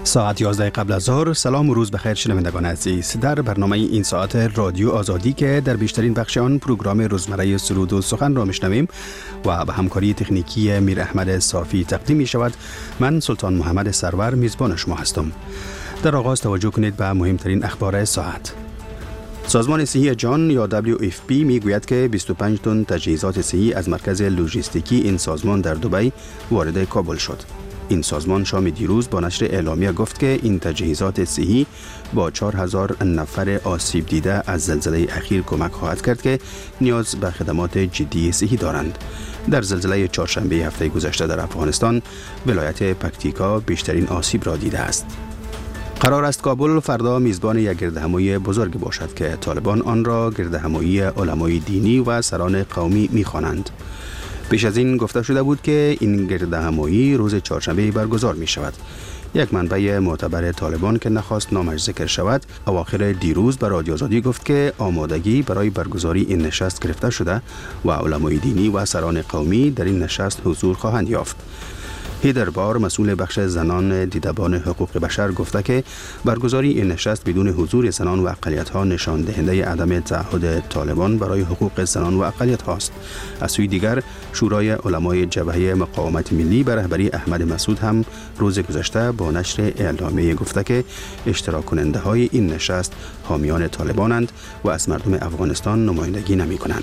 ساعت 11 قبل از ظهر. سلام و روز بخیر شنوندگان عزیز. در برنامه این ساعت رادیو آزادی که در بیشترین بخش آن پروگرام روزمره سرود و سخن را میشنویم و به همکاری تکنیکی میر احمد صافی تقدیم می شود، من سلطان محمد سرور میزبان شما هستم. در آغاز توجه کنید به مهمترین اخبار ساعت. سازمان صحی جهان یا WFP میگوید که 25 تن تجهیزات صحی از مرکز لوجستیکی این سازمان در دبی وارد کابل شد. این سازمان شام دیروز با نشر اعلامیه گفت که این تجهیزات صحی با 4000 نفر آسیب دیده از زلزله اخیر کمک خواهد کرد که نیاز به خدمات جدی صحی دارند. در زلزله چهارشنبه هفته گذشته در افغانستان، ولایت پکتیکا بیشترین آسیب را دیده است. قرار است کابل فردا میزبان یک گردهمایی بزرگ باشد که طالبان آن را گردهمایی علمای دینی و سران قومی می‌خوانند. پیش از این گفته شده بود که این گردهمایی روز چهارشنبه برگزار می شود. یک منبع معتبر طالبان که نخواست نامش ذکر شود، اواخر دیروز به رادیو آزادی گفت که آمادگی برای برگزاری این نشست گرفته شده و علمای دینی و سران قومی در این نشست حضور خواهند یافت. هیدر بار، مسئول بخش زنان دیدبان حقوق بشر، گفته که برگزاری این نشست بدون حضور زنان و اقلیت‌ها نشان دهنده عدم تعهد طالبان برای حقوق زنان و اقلیت‌ها است. از سوی دیگر، شورای علمای جبهه مقاومت ملی به رهبری احمد مسعود هم روز گذشته با نشر اعلامیه گفته که اشتراک کننده های این نشست حامیان طالبانند و از مردم افغانستان نمایندگی نمی‌کنند.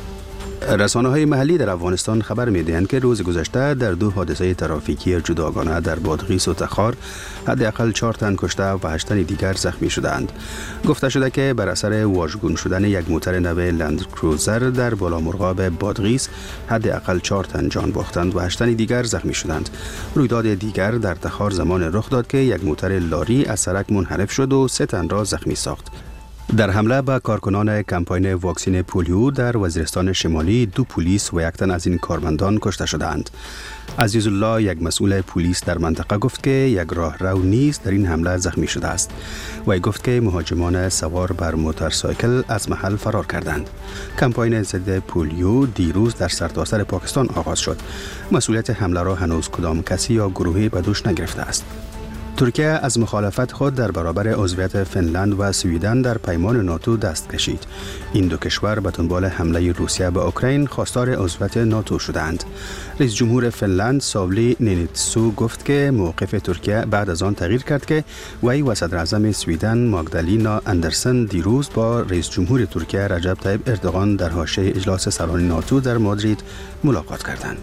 رسانه‌های محلی در افغانستان خبر می‌دهند که روز گذشته در دو حادثه ترافیکی جداگانه در بادغیس و تخار حداقل 4 تن کشته و 8 تن دیگر زخمی شدند. گفته شده که بر اثر واژگون شدن یک موتر نو لند کروزر در بالامرغاب بادغیس حداقل 4 تن جان باختند و 8 تن دیگر زخمی شدند. رویداد دیگر در تخار زمان رخ داد که یک موتر لاری از سرک منحرف شد و 3 تن را زخمی ساخت. در حمله به کارکنان کمپاین واکسین پولیو در وزیرستان شمالی 2 پلیس و 1 تن از این کارمندان کشته شدند. عزیز الله، یک مسئول پلیس در منطقه، گفت که یک راهرو نیز در این حمله زخمی شده است. وی گفت که مهاجمان سوار بر موتورسایکل از محل فرار کردند. کمپاین ضد پولیو دیروز در سرتاسر پاکستان آغاز شد. مسئولیت حمله را هنوز کدام کسی یا گروهی به دوش نگرفته است. ترکیه از مخالفت خود در برابر عضویت فنلند و سویدن در پیمان ناتو دست کشید. این دو کشور به دنبال حمله روسیه به اوکراین خواستار عضویت ناتو شدند. رئیس جمهور فنلند ساولی نینیتسو گفت که موقف ترکیه بعد از آن تغییر کرد که وی و صدر اعظم سویدن ماگدالینا اندرسن دیروز با رئیس جمهور ترکیه رجب طیب اردوغان در حاشیه اجلاس سران ناتو در مادرید ملاقات کردند.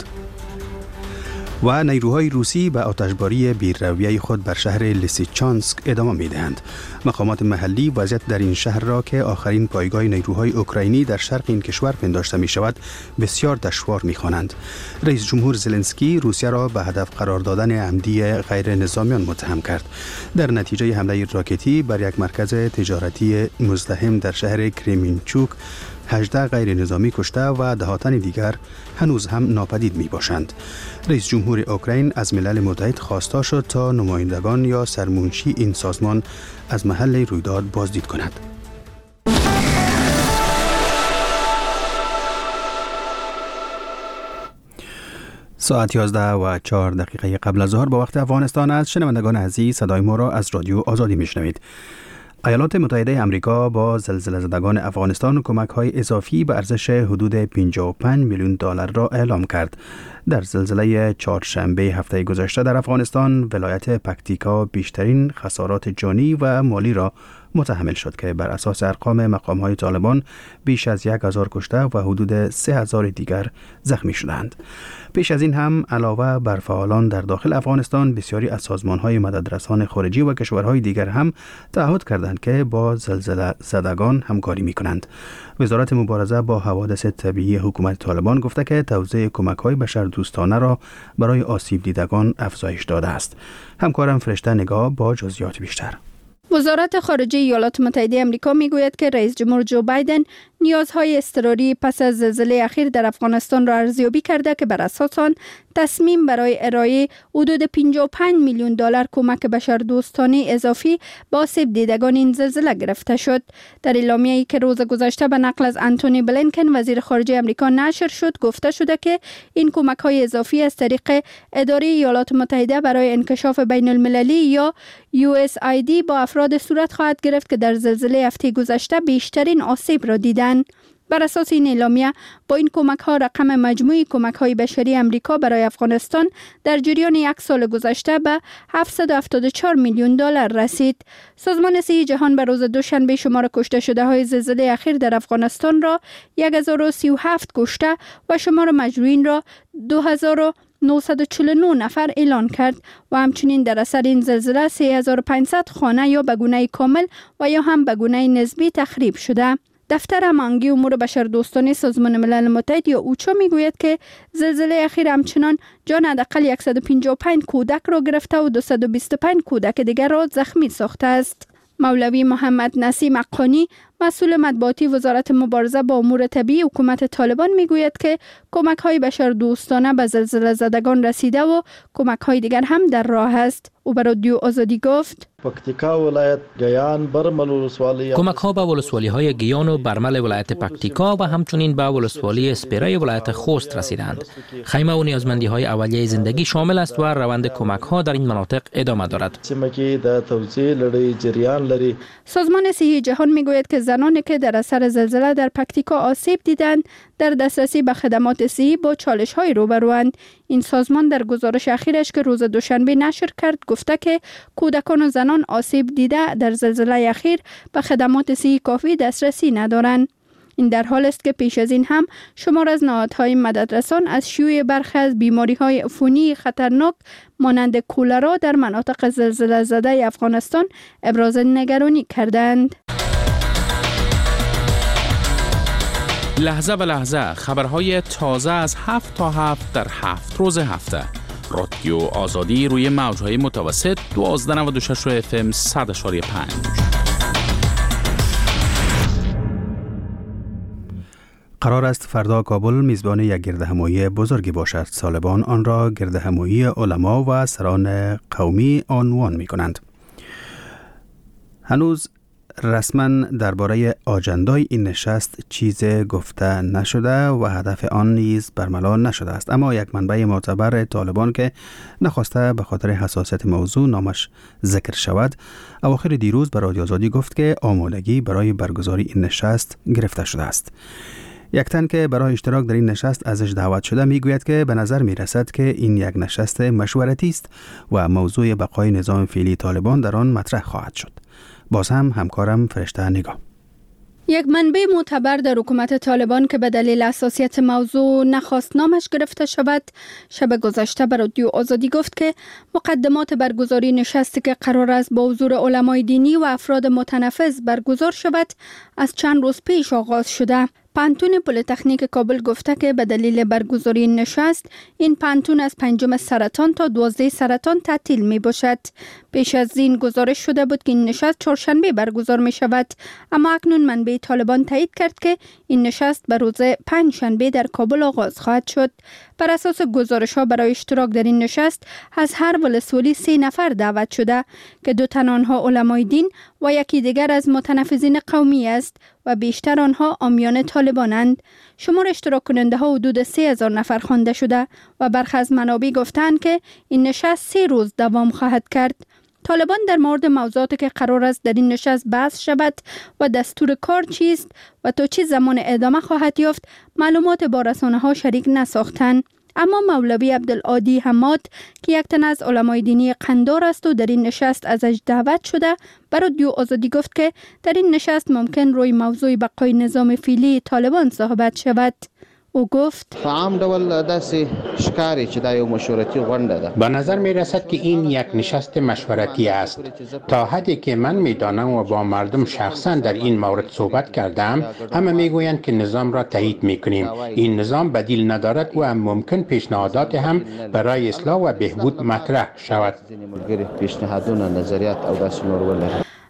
و نیروهای روسی به آتشباری بی‌رویه خود بر شهر لیسیچانسک ادامه می‌دهند. مقامات محلی وضعیت در این شهر را که آخرین پایگاه نیروهای اوکراینی در شرق این کشور پنداشته می‌شود بسیار دشوار می‌خوانند. رئیس جمهور زلنسکی روسیه را به هدف قرار دادن عمدی غیر نظامیان متهم کرد. در نتیجه حمله راکتی بر یک مرکز تجارتی مزدحم در شهر کریمینچوک 18 غیر نظامی کشته و 10 تن دیگر هنوز هم ناپدید می باشند. رئیس جمهور اوکراین از ملل متحد خواسته شد تا نمایندگان یا سرمنشی این سازمان از محل رویداد بازدید کند. ساعت 11:04 قبل از ظهر به وقت افغانستان است. شنوندگان عزیز، صدای ما را از رادیو آزادی میشنوید. ایالات متحده آمریکا با زلزله زدگان افغانستان کمک‌های اضافی به ارزش حدود 55 میلیون دلار را اعلام کرد. در زلزله چهارشنبه هفته گذشته در افغانستان، ولایت پکتیکا بیشترین خسارات جانی و مالی را متحمل شد که بر اساس ارقام مقام‌های طالبان بیش از 1000 کشته و حدود 3000 دیگر زخمی شدند. پیش از این هم علاوه بر فعالان در داخل افغانستان، بسیاری از سازمان‌های مددرسان خارجی و کشورهای دیگر هم تعهد کردند که با زلزله زدگان همکاری می‌کنند. وزارت مبارزه با حوادث طبیعی حکومت طالبان گفته که توزیع کمک‌های بشردوستانه را برای آسیب دیدگان افزایش داده است. همکارم فرشته نگاه با جزئیات بیشتر. وزارت خارجه ایالات متحده آمریکا میگوید که رئیس جمهور جو بایدن نیازهای اضطراری پس از زلزله اخیر در افغانستان را ارزیابی کرده که بر اساس آن تصمیم برای ارائه حدود 55 میلیون دلار کمک بشردوستانه اضافی به آسیب دیدگان این زلزله گرفته شد. در اعلامیه‌ای که روز گذشته به نقل از انتونی بلینکن وزیر خارجه آمریکا نشر شد، گفته شده که این کمک‌های اضافی از طریق اداره ایالات متحده برای انکشاف بین المللی یا USAID با افراد صورت خواهد گرفت که در زلزله هفته گذشته بیشترین آسیب را دیدند. بر اساس این اعلامیه با این کمک‌ها رقم مجموعی کمک‌های بشری آمریکا برای افغانستان در جریان یک سال گذشته به 774 میلیون دلار رسید. سازمان صحی جهان به روز دوشنبه شمار کشته شده‌های زلزله اخیر در افغانستان را 1037 کشته و شمار مجروحین را 2949 نفر اعلان کرد و همچنین در اثر این زلزله 3500 خانه یا به گونه کامل و یا هم به گونه نسبی تخریب شده. دفتر هماهنگی امور بشردوستانه سازمان ملل متحد یا اوچا میگوید که زلزله اخیر همچنان جان حداقل 155 کودک را گرفته و 225 کودک دیگر را زخمی ساخته است. مولوی محمد نسیم حقانی مسئول مطبوعاتی وزارت مبارزه با امور طبیعی حکومت طالبان میگوید که کمک‌های بشردوستانه به زلزله زدگان رسیده و کمک‌های دیگر هم در راه است. او به رادیو آزادی گفت: کمک‌ها به ولسوالی‌های گیان و برمل ولایت پکتیکا و همچنین به ولسوالی اسپیره ولایت خوست رسیدند. خیمه و نیازمندی‌های اولیه زندگی شامل است و روند کمک‌ها در این مناطق ادامه دارد. سازمان صحی جهان میگوید که زنانی که در اثر زلزله در پکتیکا آسیب دیدند در دسترسی به خدمات صحی با چالش‌های روبروند. این سازمان در گزارش اخیرش که روز دوشنبه نشر کرد گفته که کودکان و زنان آسیب دیده در زلزله اخیر به خدمات صحی کافی دسترسی ندارند. این در حال است که پیش از این هم شمار از نهادهای مددرسان از شیوع برخی از بیماری‌های عفونی خطرناک مانند کولرا در مناطق زلزله زده افغانستان ابراز نگرانی کردند. لحظه به لحظه خبرهای تازه از 7 تا 7 در 7 روز هفته. رادیو آزادی روی موج‌های متوسط 1296 FM 100.5. قرار است فردا کابل میزبان یک گردهمایی بزرگی باشد. طالبان آن را گردهمایی علما و سران قومی عنوان می کنند. هنوز رسما درباره آجندای این نشست چیز گفته نشده و هدف آن نیز برملا نشده است، اما یک منبع معتبر طالبان که نخواسته به خاطر حساسیت موضوع نامش ذکر شود اواخر دیروز به رادیو آزادی گفت که آمادگی برای برگزاری این نشست گرفته شده است. یک تن که برای اشتراک در این نشست ازش دعوت شده میگوید که به نظر میرسد که این یک نشست مشورتی است و موضوع بقای نظام فعلی طالبان در آن مطرح خواهد شد. باز هم همکارم فرشته نگاه. یک منبع معتبر در حکومت طالبان که به دلیل حساسیت موضوع نخواست نامش گرفته شود شب گذشته به رادیو آزادی گفت که مقدمات برگزاری نشستی که قرار است با حضور علمای دینی و افراد متنفذ برگزار شود از چند روز پیش آغاز شده. پانتون پلی‌تکنیک کابل گفته که به دلیل برگزاری نشست این پانتون از 5 سرطان تا 12 سرطان تعطیل می باشد. پیش از این گزارش شده بود که این نشست چهارشنبه برگزار می شود، اما اکنون منبع طالبان تایید کرد که این نشست به روز پنجشنبه در کابل آغاز خواهد شد. بر اساس گزارش ها برای اشتراک در این نشست از هر ولسوالی 3 نفر دعوت شده که 2 تن آنها علمای دین و یکی دیگر از متنفذین قومی است و بیشتر آنها عامیان طالبانند. شمار اشتراک کننده ها حدود 3000 نفر خوانده شده و برخی از منابع گفتند که این نشست 3 روز دوام خواهد کرد. طالبان در مورد موضوعاتی که قرار است در این نشست بحث شود و دستور کار چیست و تا چه زمان ادامه خواهد یافت معلومات با رسانه ها شریک نساختند. اما مولوی عبدالعادی حماد که یک تن از علمای دینی قندار است و در این نشست ازش دعوت شده بر رادیو آزادی گفت که در این نشست ممکن روی موضوع بقای نظام فعلی طالبان صحبت شود. او گفت عام ډول داسې ښکاري چې دا یو مشورتي غونډه ده. به نظر می رسد که این یک نشست مشورتی است. تا حدی که من می دانم و با مردم شخصا در این مورد صحبت کردم، همه می گویند که نظام را تایید می کنیم. این نظام بدیل ندارد و ممکن پیشنهادات هم برای اصلاح و بهبود مطرح شود. پیشنهادونه، نظریات او داسې نور ولري.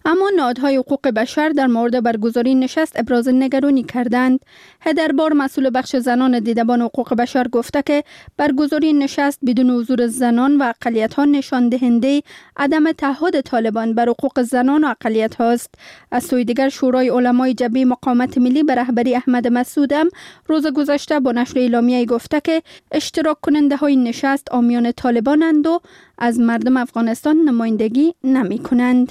اما نهادهای حقوق بشر در مورد برگزاری نشست ابراز نگرانی کردند. هدربار مسئول بخش زنان دیدبان حقوق بشر گفته که برگزاری نشست بدون حضور زنان و اقلیت‌ها نشان دهنده عدم تعهد طالبان بر حقوق زنان و اقلیت‌ها است. از سوی دیگر شورای علمای جبهه مقاومت ملی به رهبری احمد مسعود هم روز گذشته با نشر اعلامیه‌ای گفته که اشتراک کننده های نشست عامیان طالبانند و از مردم افغانستان نمایندگی نمی کنند.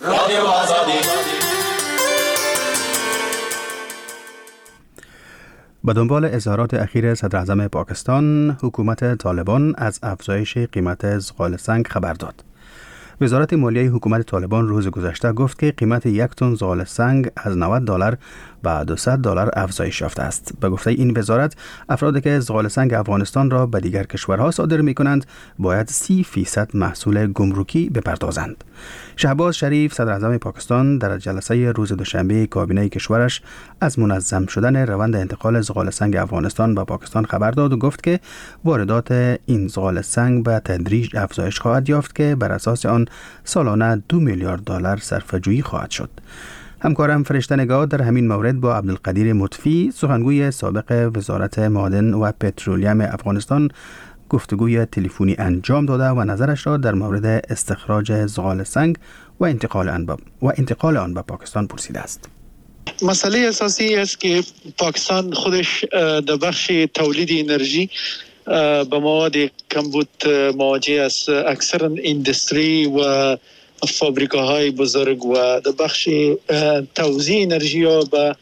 به دنبال اظهارات اخیر صدر اعظم پاکستان، حکومت طالبان از افزایش قیمت زغال سنگ خبر داد. وزارت مالیه حکومت طالبان روز گذشته گفت که قیمت یک تن زغال سنگ از $90 به $200 افزایش یافته است. به گفته این وزارت، افرادی که زغال سنگ افغانستان را به دیگر کشورها صادر می کنند باید 30% محصول گمرکی بپردازند. شهباز شریف، صدر اعظم پاکستان، در جلسه روز دوشنبه کابینه کشورش از منظم شدن روند انتقال زغال سنگ افغانستان به پاکستان خبر داد و گفت که واردات این زغال سنگ به تدریج افزایش خواهد یافت که بر اساس آن سالانه $2 میلیارد صرفه‌جویی خواهد شد. همکارم فرشته نگاه در همین مورد با عبدالقدیر مطفی، سخنگوی سابق وزارت معادن و پترولیم افغانستان، گفتگوی تلفنی انجام داده و نظرش را در مورد استخراج زغال سنگ و انتقال آن به پاکستان پرسیده است. مسئله اساسی است که پاکستان خودش در بخش تولید انرژی به مواد کمبود مواجه است. اکثر اندستری و فابریکاهای بزرگ و در بخش توزیع انرژی ها به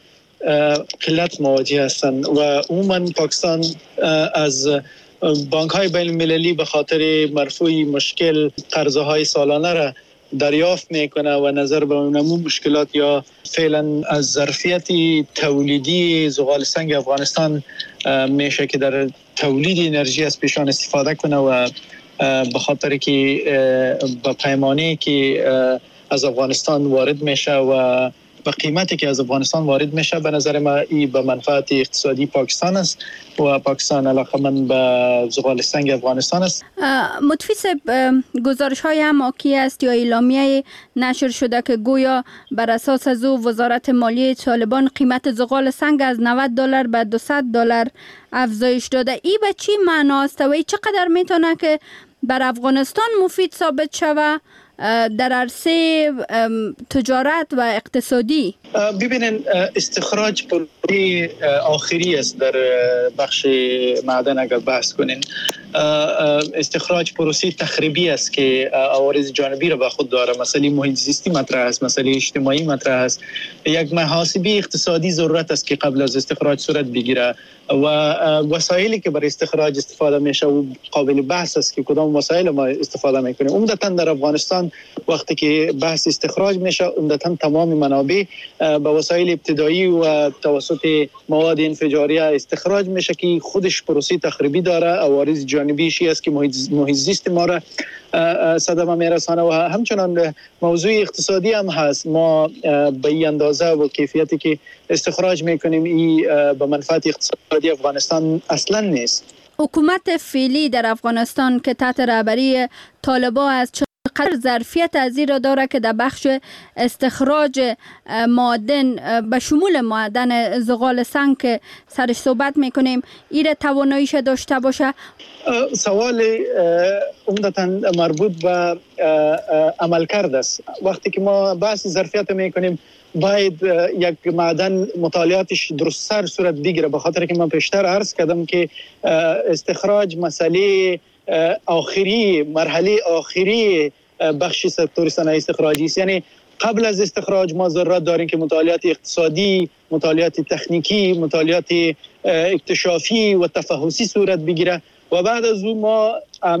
قلت مواجه هستند و عموما پاکستان از بانک های بین المللی به خاطر مرفوع مشکل قرضه های سالانه را دریافت میکنه و نظر به نمو مشکلات یا فعلا از ظرفیت تولیدی زغال سنگ افغانستان میشه که در تولید انرژی از پیشان استفاده کنه و به خاطر که با پیمانه که از افغانستان وارد میشه و به قیمتی که از افغانستان وارد میشه، به نظر ما این به منفعت اقتصادی پاکستان است و پاکستان علاقمند به زغال سنگ افغانستان است. مطفی صاحب، گزارش های هم حاکی است یا اعلامیه نشر شده که گویا بر اساس از وزارت مالیه طالبان قیمت زغال سنگ از $90 به $200 افزایش داده. این به چی معناست و این چقدر میتونه که بر افغانستان مفید ثابت شود در عرصه تجارت و اقتصادی؟ ببینین، استخراج پروژه آخری است در بخش معدن. اگر بحث کنین، استخراج پروسه تخریبی است که عوارض جانبی را به خود داره. مسئله محیط زیستی مطرح است، مسئله اجتماعی مطرح است. یک محاسبه اقتصادی ضرورت است که قبل از استخراج صورت بگیره و وسایلی که برای استخراج استفاده میشه و قابل بحث است که کدام وسایل ما استفاده میکنیم. عمدتاً در افغانستان وقتی که بحث استخراج میشه، عمدتاً تمام منابع با وسایل ابتدایی و توسط مواد انفجاریه استخراج میشه که خودش پروسه تخریبی داره. عوارض جانبیشی است که محیط زیست ما را صدمه میرسانه و همچنان موضوع اقتصادی هم هست. ما به این اندازه و کیفیتی که استخراج میکنیم این به منفعت اقتصادی افغانستان اصلا نیست. حکومت فعلی در افغانستان که تحت رهبری طالبان است چقدر ظرفیت از این را داره که در بخش استخراج معدن به شمول معدن زغال سنگ که سرش صحبت میکنیم این تواناییش داشته باشه؟ سوال عمدتاً مربوط به عملکرد است. وقتی که ما بحث ظرفیت میکنیم باید یک معدن مطالعاتش درست‌تر صورت بگیره، به خاطر که من پیشتر عرض کردم که استخراج مسئله آخری، مرحله آخری بخش سکتور صنایع استخراجی است. یعنی قبل از استخراج ما ضرورت داریم که مطالعات اقتصادی، مطالعات تکنیکی، مطالعات اکتشافی و تفحصی صورت بگیره و بعد از اون ما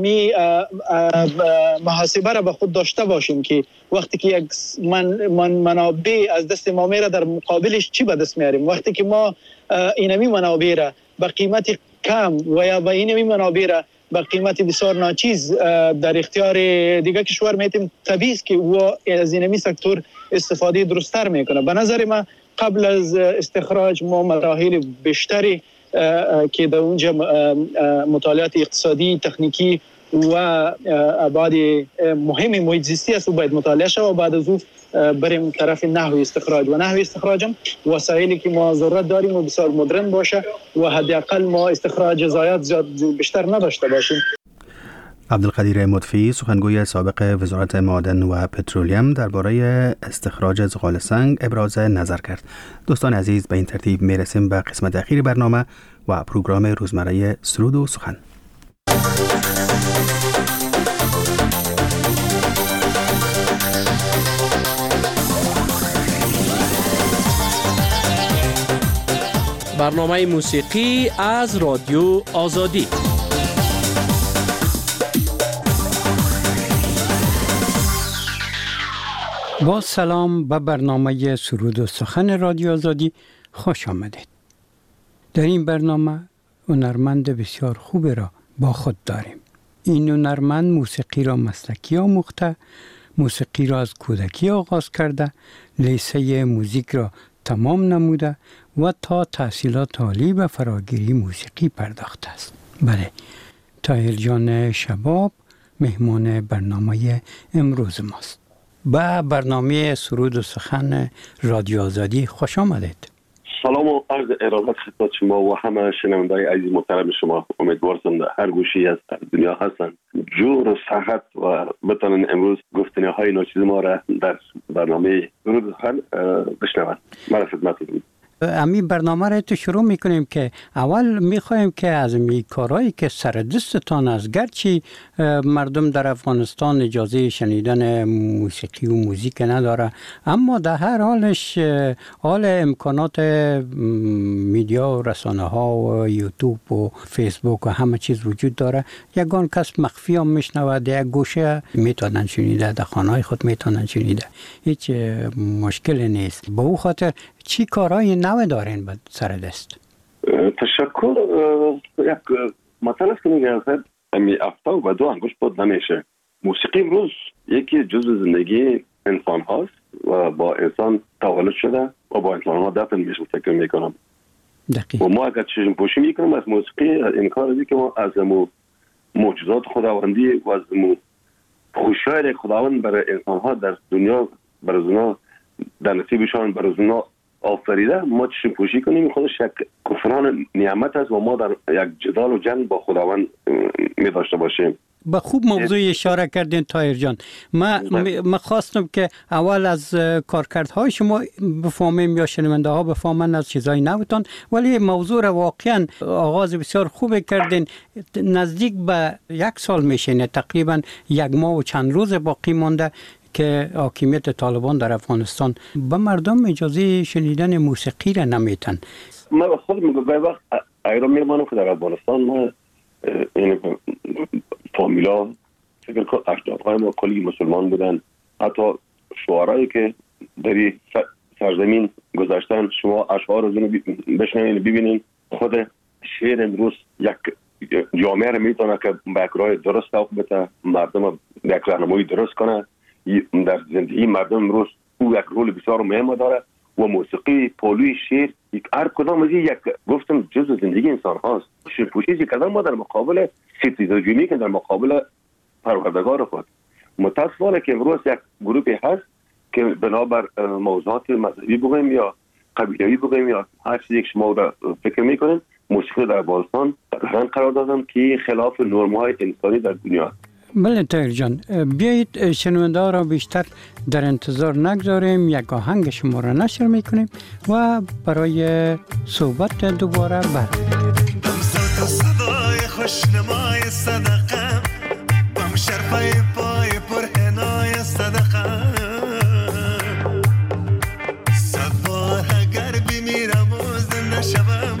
محاسبه را به خود داشته باشیم که وقتی که یک منابع از دست ما میره در مقابلش چی به دست میاریم. وقتی که ما اینمی منابع را به قیمت کم و یا به اینمی منابع را به قیمت بسیار ناچیز در اختیار دیگه کشور میتیم، طبیعی است که او از اینمی سکتور استفاده درست‌تر میکنه. به نظر من قبل از استخراج ما مراحل بیشتری که در اونجا مطالعات اقتصادی، تکنیکی و ابعاد مهم محیط زیستی است و باید مطالعه شود و بعد از او بریم طرف نحو استخراج و نحو استخراج هم وسایلی که ما ضرورت داریم و بسیار مدرن باشه و حداقل ما استخراج ضایعات زیاد بیشتر نداشته باشیم. عبدالقدیر مطفی سخنگوی سابق وزارت معادن و پترولیم درباره استخراج زغال سنگ ابراز نظر کرد. دوستان عزیز، به این ترتیب میرسیم به قسمت اخیر برنامه و پروگرام روزمره سرود و سخن. برنامه موسیقی از رادیو آزادی. با سلام به برنامه سرود و سخن رادیو آزادی خوش آمدید. در این برنامه هنرمند بسیار خوبی را با خود داریم. این هنرمند موسیقی را مسلکی آموخته، موسیقی را از کودکی آغاز کرده، لیسه موزیک را تمام نموده و تا تحصیلات عالی به فراگیری موسیقی پرداخته است. بله، طاهر جان شباب مهمان برنامه امروز ماست. به برنامه سرود و سخن رادیو آزادی خوش آمدید. سلام و عرض ارادت خدمت شما و همه شنونده‌های عزیز محترم شما. امیدوارم در هر گوشی از دنیا هستند جور و صحت و بتونن امروز گفتنی‌های ناچیز ما را در برنامه سرود و سخن بشنوند. من خدمتتون. امی برنامه را تو شروع میکنیم که اول میخوایم که از می کارهایی که سر دستتان از گرچه مردم در افغانستان اجازه شنیدن موسیقی و موزیک نداره، اما در هر حالش حال امکانات میدیا و رسانه ها و یوتیوب و فیسبوک و همه چیز وجود داره، یگان کس مخفی هم میشنود، یک گوشه میتونن شنیده، در خانه خود میتونن شنیده، هیچ مشکل نیست. با او خاطر چی کارهای نو دارین به سر دست؟ تشکر. یک مطلب است که میگه امی افتا و به دو انگشت بود نمیشه. موسیقی امروز یکی جزء زندگی انسان هاست و با انسان تولد شده و با انسان ها دفن میشه. فکر میکنم و ما اگر چشم پوشی میکنیم از موسیقی، این کار است که ما از معجزات خداوندی و از خوشایند خداوند برای انسان ها در دنیا برای اونا در نصیبشان برای اونا آفریده، ما چشم پوشی کنیم خودش یک کفران نعمت است و ما در یک جدال و جنگ با خداوند می داشته باشیم. به خوب موضوع اشاره کردین طاهر جان. ما خواستم که اول از کارکردهای شما بفهمیم یا شنونده ها بفهمن از چیزای نوتان، ولی موضوع را واقعا آغاز بسیار خوب کردین. نزدیک به 1 سال میشه، تقریبا 1 ماه و چند روز باقی مانده که حاکمیت طالبان در افغانستان به مردم اجازه شنیدن موسیقی را نمیتن. ما خود میگم به وقت ایران میمانم که در افغانستان ما این فامیلا فکر کنم اجدادهای ما کلی مسلمان بودن، حتی شعرهایی که در سرزمین گذاشتن شما اشعار از اونو بشنوین ببینین. خود شعر امروز یک جامعه را میتونه که به یک راه درست بده، مردم یک راهنمایی درست کنه در زندگی مردم. امروز او یک رول بسیار مهم داره و موسیقی، پولوی، شعر، هر کدام از یک گفتم جزء زندگی انسان هاست. شیرپوشی کردن ما در مقابل ستیزاجونی که در مقابل پروردگار خود. متاسفانه که امروز یک گروهی هست که بنابر موضوعات مذهبی بگویم یا قبیله‌ای بگویم یا هر چیزی که شما را فکر میکنین، موسیقی در افغانستان رنگ قرار دادن که خلاف نرم‌های انسانی در دنیا. بله طاهر جان، بیایید شنونده ها را بیشتر در انتظار نگذاریم، یک آهنگ شما را نشر میکنیم و برای صحبت دوباره برمیگردیم. بم صدای خوشنمای صدقه، بم شرفای پای پرهنای صدقه، صد بار اگر بمیرم و زنده شوم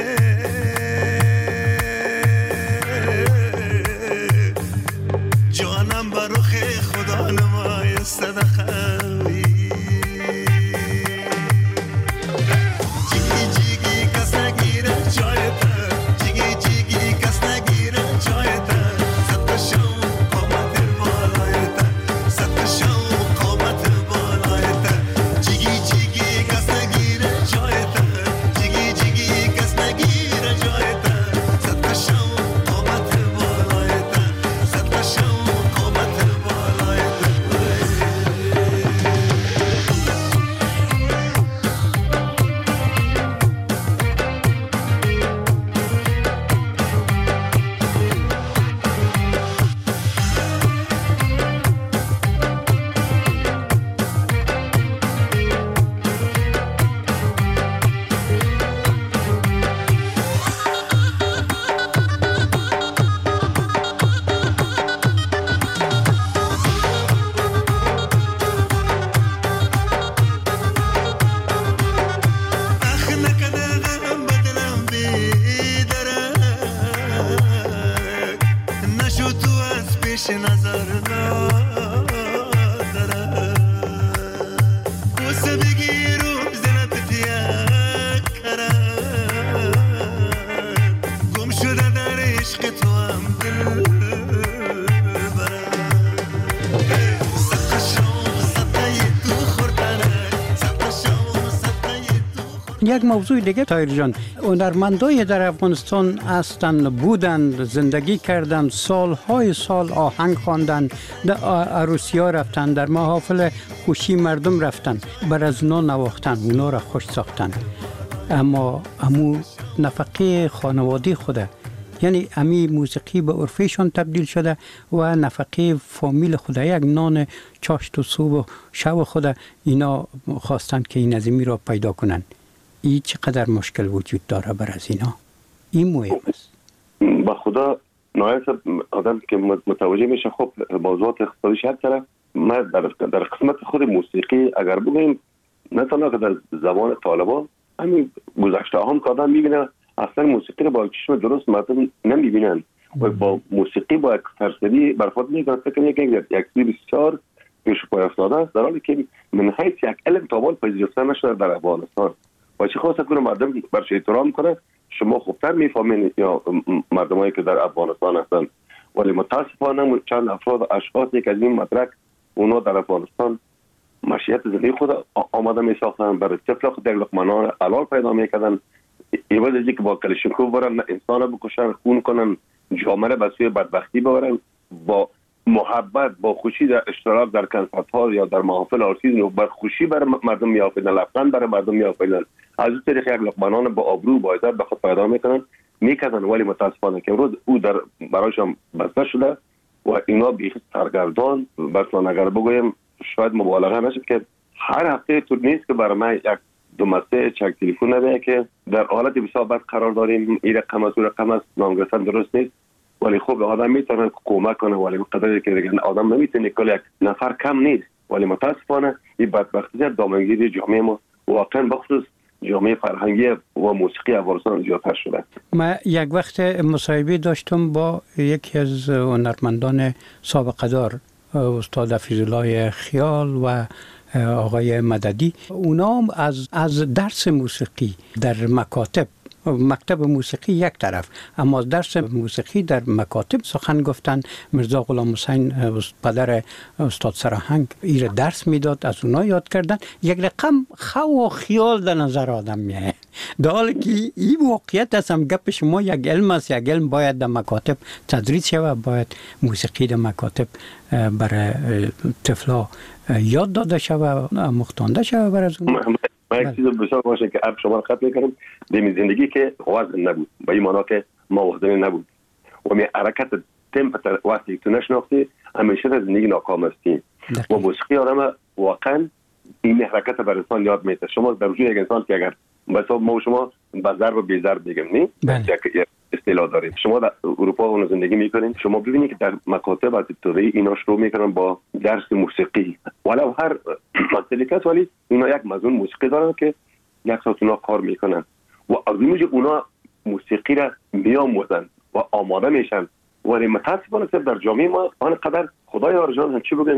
صدقه جیگی جیگی کس نگیره جایت، جیگی جیگی کس نگیره جایت. نظر نداره کوسه بگیرم زنت تیک کرد گم شده در عشق تو هم دل یک موضوع دیگه طاهر جان، هنرمندای در افغانستان هستند، بودند، زندگی کردند، سالهای سال آهنگ خواندند، در عروسی‌ها رفتند، در محافل خوشی مردم رفتند، بر از اونا نواختند، اونا را خوش ساختند. اما امو نفقه خانوادی خوده، یعنی امی موسیقی به عرفشان تبدیل شده و نفقه فامیل خوده، یک نان چاشت و صبح و شب خوده اینا خواستند که این عظیمی را پیدا کنند. این چقدر مشکل وجود داره بر از اینا؟ این مهم است. با خدا نهایت آدم که متوجه میشه خب موضوعات اقتصادیش هر طرف. ما در قسمت خود موسیقی اگر بگیم نه تنها که در زمان طالبان، همین گذشته هم که آدم میبینه اصلا موسیقی رو با چشم درست مردم نمیبینن و با موسیقی با یک فرسدی برخورد میکنن. فکر میکنن یک چیز بسیار پیش پای افتاده است، در حالی که من حیث یک علم تابان پذیرفته نشده در افغانستان. و چه خواست کنه مردم برش احترام کنه، شما خوبتر میفهمین یا مردمایی که در افغانستان هستن. ولی متاسفانه چند افراد اشخاصی که از این مدرک اونا در افغانستان مشیت زندگی خود آماده می ساختن، برای طفل خود یک لقمه حلال پیدا میکردن، ایواز از که با کلشنکوف برن انسان بکشن، خون کنن، جامعه به سوی بدبختی ببرن. با محبت، با خوشی در اشتراک در کنسرت ها یا در محافل آرتیزم بر خوشی بر مردم میآفریدن، لبخند بر مردم میآفریدن، از اون طریق یک لقمه با آبرو با عزت به خود پیدا میکردن. ولی متاسفانه که امروز او در برایشان بسته شده و اینا بیخ سرگردان. مثلا اگر بگویم شاید مبالغه نشه که هر هفته تو نیست که برای من یک دو مسیج چک تلفن نده که در حالت بسیار بد قرار داریم، این رقم است، اون رقم است، نام گرفتن درست نیست. ولی خب آدم میتونه کمک کنه، ولی قدری که دیگه آدم نمیتونه کل یک نفر کم نیست. ولی متاسفانه این بدبختی دامنگیری جامعه ما واقعا بخصوص جامعه فرهنگی و موسیقی افغانستان زیادتر شده. من یک وقت مصاحبه داشتم با یکی از هنرمندان سابقه دار، استاد حفیظالله خیال و آقای مددی. اونا هم از درس موسیقی در مکتب موسیقی یک طرف، اما درس موسیقی در مکاتب سخن گفتن. مرزا غلام حسین پدر استاد سراهنگ این درس میداد، از اونا یاد کردن. یک رقم خو و خیال در نظر آدم میه، در حالی که این واقعیت است. هم گپ شما یک علم است، یک علم باید در مکاتب تدریس شود، باید موسیقی در مکاتب برای طفلا یاد داده شود، مختانده شود بر از اون. ما یک چیز بسیار باشه که اب شما خط میکنم، دمی زندگی که وزن نبود، با این معنا که ما وزنی نبود و می حرکت تمپتر وقتی تو نشناختی همیشه در زندگی ناکام هستیم. و موسیقی آدم واقعا این حرکت بر انسان یاد میده. شما در وجود یک انسان که اگر مثلا ما و شما با ضرب و بی ضرب میگم نه، یک اصطلاح داریم. شما در اروپا اون زندگی میکنین، شما ببینید که در مکاتب از ابتدایی اینا شروع میکنن با درس موسیقی، ولو هر مسئله، ولی اینا یک مضمون موسیقی دارن که یک ساعت اونا کار میکنن و از اینجا اونا موسیقی را میآموزن و آماده میشن. ولی متاسفانه در جامعه ما آنقدر خدای آرجان هم چی بگیم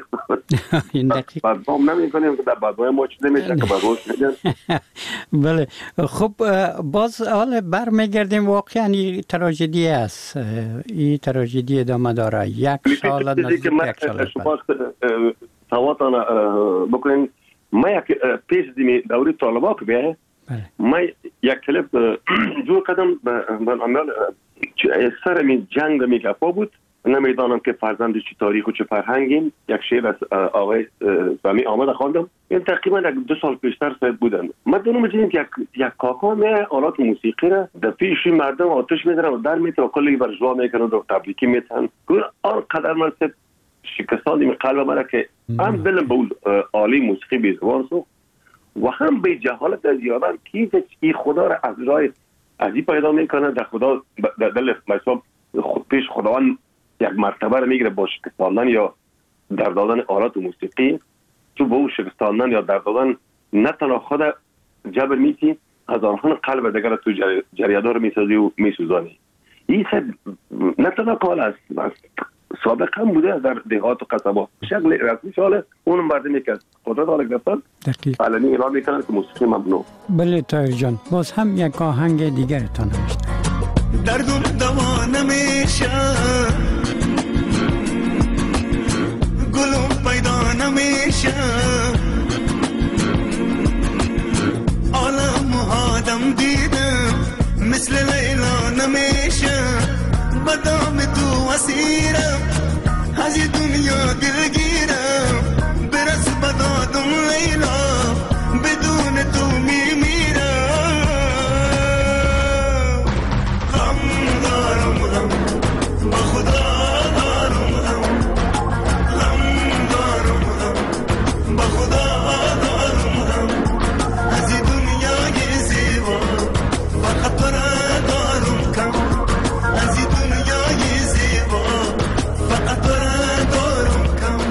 بعد هم نمیکنیم که در بعدهای ما چیزی میشه که بعدهاش میگن. بله خب باز حالا برمیگردیم. واقعا این تراژدی است، این تراژدی ادامه داره. یک سال نزدیک یک سال شما تواتان بکنین. ما یک پیش دیمی دوری طالبا که بیایه ما یک کلیپ جو کردم به عمل سر می جنگ می گفا بود. نمیدانم که فرزند چه تاریخ و چه فرهنگیم. یک شعر از آقای سامی آمده خواندم. این تقریبا 2 سال پیشتر بودن. ما دونم می‌دونیم که یک کاکا می آلات موسیقی را در پیش مردم آتش می‌زنه و در می‌تونه کلی برجوا میکنه و تبریکی میتن. آنقدر من شکستان می قلب مرا که هم دلم به اون عالی موسیقی بیزبان سو و هم به جهالت از یادم که این خدا را از راه عجیب پیدا میکنه. در خدا در دل مثلا پیش خداوند یک مرتبه را میگیره با شکستاندن یا در دادن آلات موسیقی. تو با اون شکستاندن یا در دادن نه تنها خود جبر میتی، از آنها قلب دیگر تو جریادار میسازی و میسوزانی. این نه تنها کال است، سابق هم بوده در دهات و قصبات شکل رسمی شاله اون مردمی که قدرت حال گرفتن علنی اعلام میکنن که موسیقی ممنوع. بله طاهر جان، باز هم یک آهنگ دیگر تان میشنویم. دردم دوا نمیشه، گلم پیدا نمیشه، عالم آدم دیدم مثل لیلا نمیشه، بدام تو اسیرم از دنیا دلگیرم، برس بدادم لیلا بدون تو میمیرم، غم دارم غم با خدا دارم غم، غم دارم غم با خدا دارم غم، از دنیای زیبا فقط تو را دارم کم، از دنیای زیبا فقط تو را دارم کم.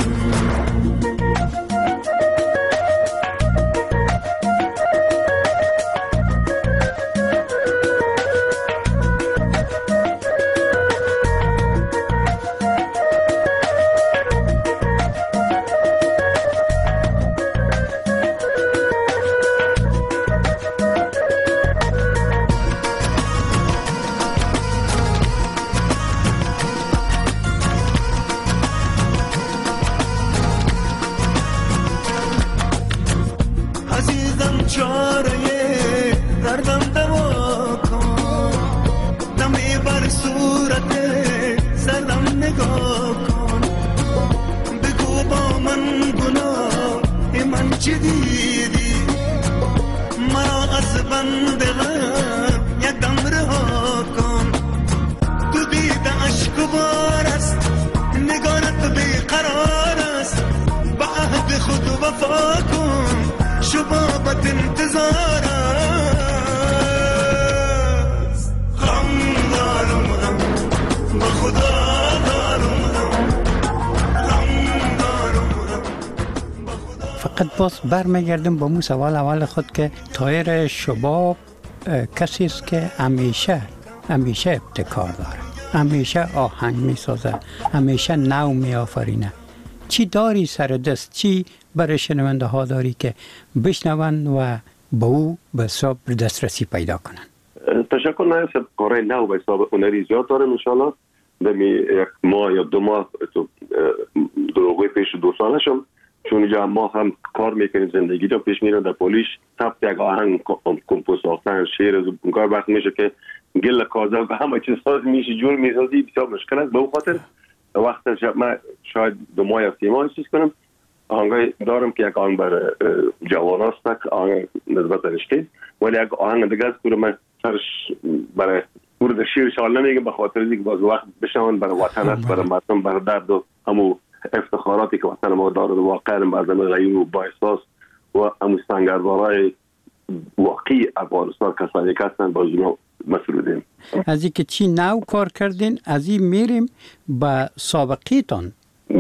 عزیزم چاره دردم دوا کن، دمی بر صورت سردم نگاه کن، بگو با من گناه من چی دیدی، مرا از بند غم یک دم رها کن، تو دیده عشق و بار است، نگارت بیقرار است، به عهد خود وفا کن، شبابت انتظار است، غم دارم غم با خدا دارم غم، غم دارم غم با خدا. فقط باز برمیگردم با مو سوال اول خود که طاهر شباب کسی است که همیشه ابتکار داره، همیشه آهنگ میسازه، همیشه نو میآفرینه. چی داری سر دست، چی برای شنونده ها داری که بشنون و با او به حساب دسترسی پیدا کنن؟ تشکر نایب، کارهای نو به حساب هنری زیاد دارم انشاءالله. دمی یک ماه یا 2 ماه تو دروغوی پیش 2 ساله شم، چون اینجا ما هم کار میکنیم، زندگی رو پیش میرم در پولیش، ثبت یک آهنگ کمپوز ساختن شعر از اون وقت میشه که گل کازه و همه چیز ساز میشه جور میسازی، بسیار مشکل است. به اون خاطر وقت من شاید 2 ماه یا 3 ماه چیز کنم. آهنگای دارم که یک آهنگ برای جوان است، آهنگ نسبت رشته، ولی یک آهنگ دیگه است که من سرش برای ورد شیر شال نمیگم، به خاطر اینکه باز وقت بشون برای وطن است، برای مردم، برای درد و همو افتخاراتی که وطن ما داره، واقعا مردم غیور و با احساس و همو سنگربارای واقعی افغانستان کسانی که هستن باز اینا مسئولیم. از اینکه چی نو کار کردین، از این میریم به سابقیتان.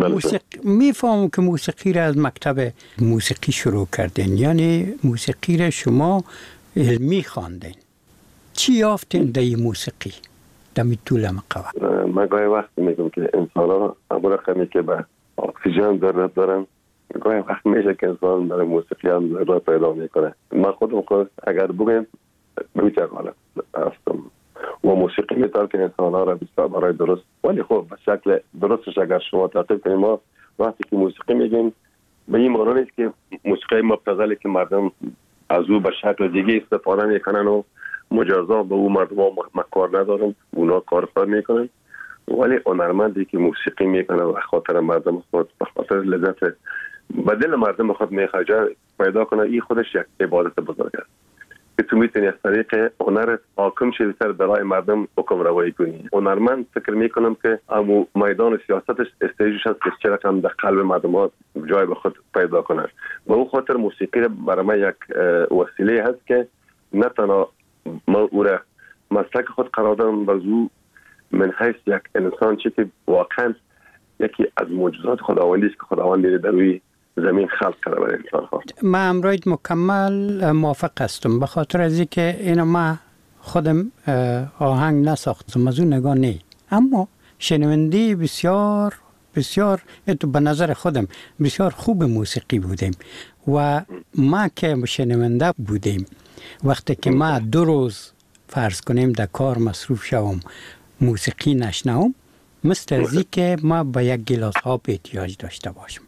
میفهمم که موسیقی را از مکتب موسیقی شروع کردین، یعنی موسیقی را شما علمی خواندین. چی یافتین در موسیقی دمی طول مقوه؟ من گاهی وقت میگم که انسان ها همون رقمی که به اکسیژن ضرورت دارن، گاهی وقت میشه که انسان برای موسیقی هم ضرورت پیدا میکنه. من خودم اگر بگم بمیتر حالت هستم و موسیقی میتر که انسان ها را بسیار برای درست، ولی خب به شکل درستش اگر شما تعقیب کنیم، ما وقتی که موسیقی میگیم به این معنی نیست که موسیقی مبتذلی که مردم از او به شکل دیگه استفاده میکنن و مجازا به او مردم مکار ندارن، اونا کار میکنن، ولی هنرمندی که موسیقی میکنه و خاطر مردم خود به خاطر لذت به دل مردم خود میخواجه پیدا کنه، این خودش یک عبادت بزرگ است که تو میتونی از طریق هنرت حاکم شدی سر برای مردم حکم روایی کنی. هنرمند فکر میکنم که امو میدان سیاستش استیجش هست که چه رقم در قلب مردم ها جای به خود پیدا کنه. به اون خاطر موسیقی برای من یک وسیله هست که نه تنها ما او را مسلک خود قرار دارم، بازو من حیث یک انسان چی که واقعا یکی از معجزات خداوندی است که خداوند در روی زمین خلق کرده برای انسان ها. من امروز مکمل موافق هستم، به خاطر از اینکه اینو ما خودم آهنگ نساختم، از اون نگاه نی، اما شنونده بسیار بسیار به نظر خودم بسیار خوب موسیقی بودیم و ما که شنونده بودیم وقتی که ما 2 روز فرض کنیم در کار مصروف شوم موسیقی نشنوم مثل ازی که ما به یک گلاس آب احتیاج داشته باشم.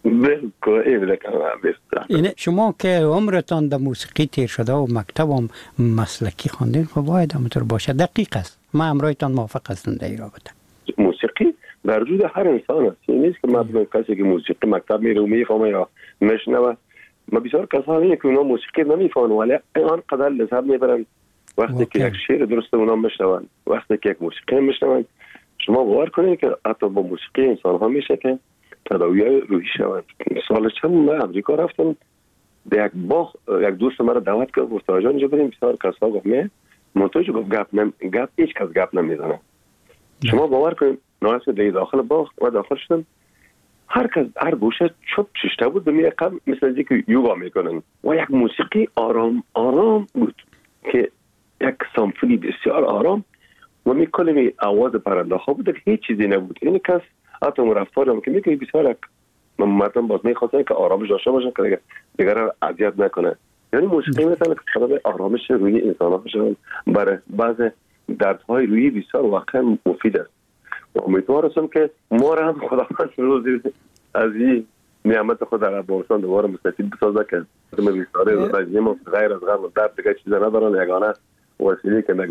اینه شما که عمرتان در موسیقی تیر شده و مکتب هم مسلکی خواندین خب باید همونطور باشه. دقیق است. ما همراهتان موافق هستم در این رابطه. موسیقی در وجود هر انسان است. این نیست که مثلا کسی که موسیقی مکتب میره و میفهمه یا میشنوه. ما بسیار کسانی که اونا موسیقی نمیفهمن ولی آنقدر لذت میبرن وقتی که یک شعر درست اونا میشنون، وقتی که یک موسیقی میشنون. شما باور کنید که حتی با موسیقی انسان ها میشه که تداوی روحی شوند. سال چند من امریکا رفتم در یک باغ، یک دوست مرا دعوت کرد گفت آجان اینجا بریم. بسیار کسا گفت نه منتوج گفت گپ هیچ کس گپ نمیزنه. شما باور کنید ناصر در داخل باغ و داخل شدم هر کس هر گوشه چوب ششته بود به میقام مثل اینکه که یوگا میکنن و یک موسیقی آرام آرام بود که یک سمفونی بسیار آرام و میکنیم آواز پرنده ها بود که هیچ چیزی نبود. این کس حتی رفتارم که میگه بسیار مردم باز میخواستن که آرامش داشته باشن که دیگر را اذیت نکنه. یعنی موسیقی مثلا که سبب آرامش روحی انسان ها بشه برای بعض دردهای روحی بسیار واقعا مفید است. و امیدوارم که ما را هم خداوند روزی از این نعمت خود در افغانستان دوباره مستفید بسازه که ما بیچاره رژیم و غیر از غم و درد دیگه چیزا ندارن. یگانه وسیله که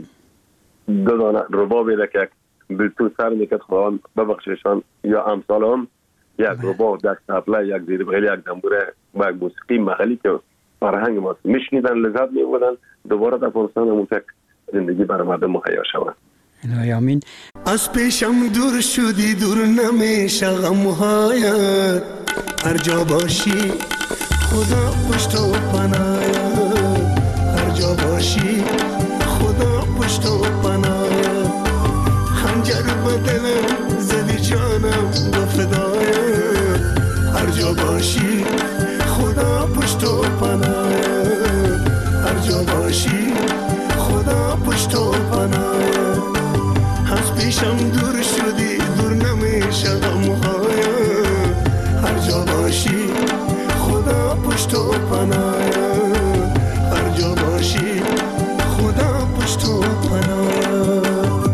دو دانه ربابی را که بلتون سر میکرد خواهان ببخششان یا امثال هم یک رباب، یک تبله، یک زیربغل، یک دنبوره و یک موسیقی محلی که فرهنگ ما میشنیدن لذت میبردن دوباره در افغانستان همون تک زندگی برای مردم مهیا شود. الهی آمین. از پیشم دور شدی دور نمیشه غمهایت هر جا باشی خدا پشت و پناهت هر جا باشی خدا پشت و پناهت خنجر به دلم زدی جانم و فدایت هر جا باشی خدا پشت و پناهت هر جا باشی خدا پشت و پناهت از پیشم دور شدی دور نمیشه غمهایت هر جا باشی خدا پشت و پناهت هر جا باشی خدا پشت و پناهت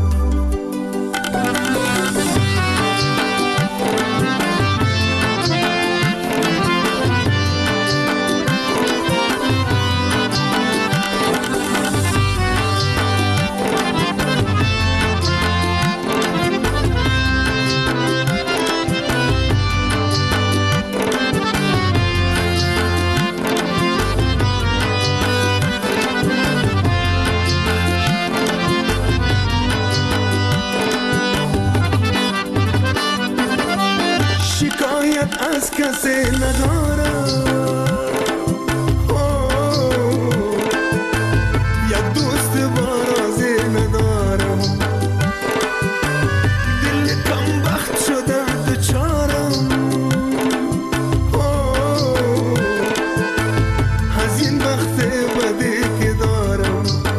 از کسی ندارم یک دوست بارازی ندارم دل کم بخت شده دچارم از این بخت بدی که دارم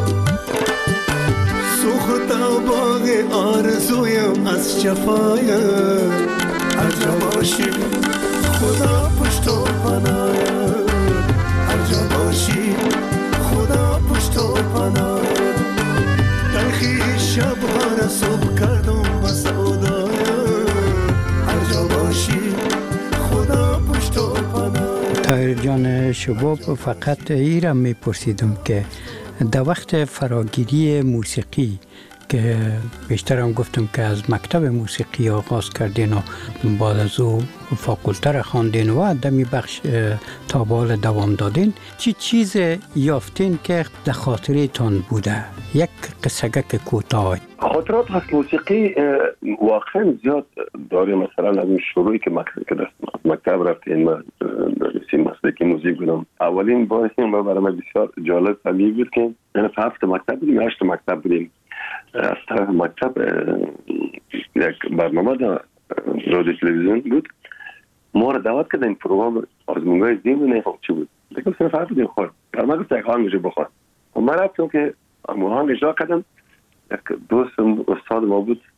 سوخت باغ آرزویم از جفایم هر جا باشی خدا پشت و پناهت هر جا باشی خدا پشت و پناهت تلخی شبها را صبح کردم با سودایت هر جا باشی خدا پشت و پناهت. طاهر جان شباب فقط ایرا میپرسیدم که در وقت فراگیری موسیقی که بیشتر هم گفتم که از مکتب موسیقی آغاز کردین و بعد از او فاکولته را خواندین و دمی بخش تا به حال دوام دادین، چی چیز یافتین که در خاطره تان بوده؟ یک قصه‌گک کوتاه. خاطرات از موسیقی واقعا زیاد داریم. مثلا از اون شروعی که مکتب رفتیم ما رسیم مسلکی موزیک بودم. اولین بار ما برای من بسیار جالب طبیعی بود که یعنی 7 مکتب بودیم، 8 مکتب بودیم. از طرف مکتب یک برنامه در رادیو تلویزیون بود، ما را دعوت کردن. این پروگرام آزمونگاه زیم بود، نفهم چی بود. دیگه صرف حرف بودیم خورد. برنامه گفت یک آهنگ بخوان. و من رفتم که آهنگ اجرا کردم. یک دوست استاد ما بود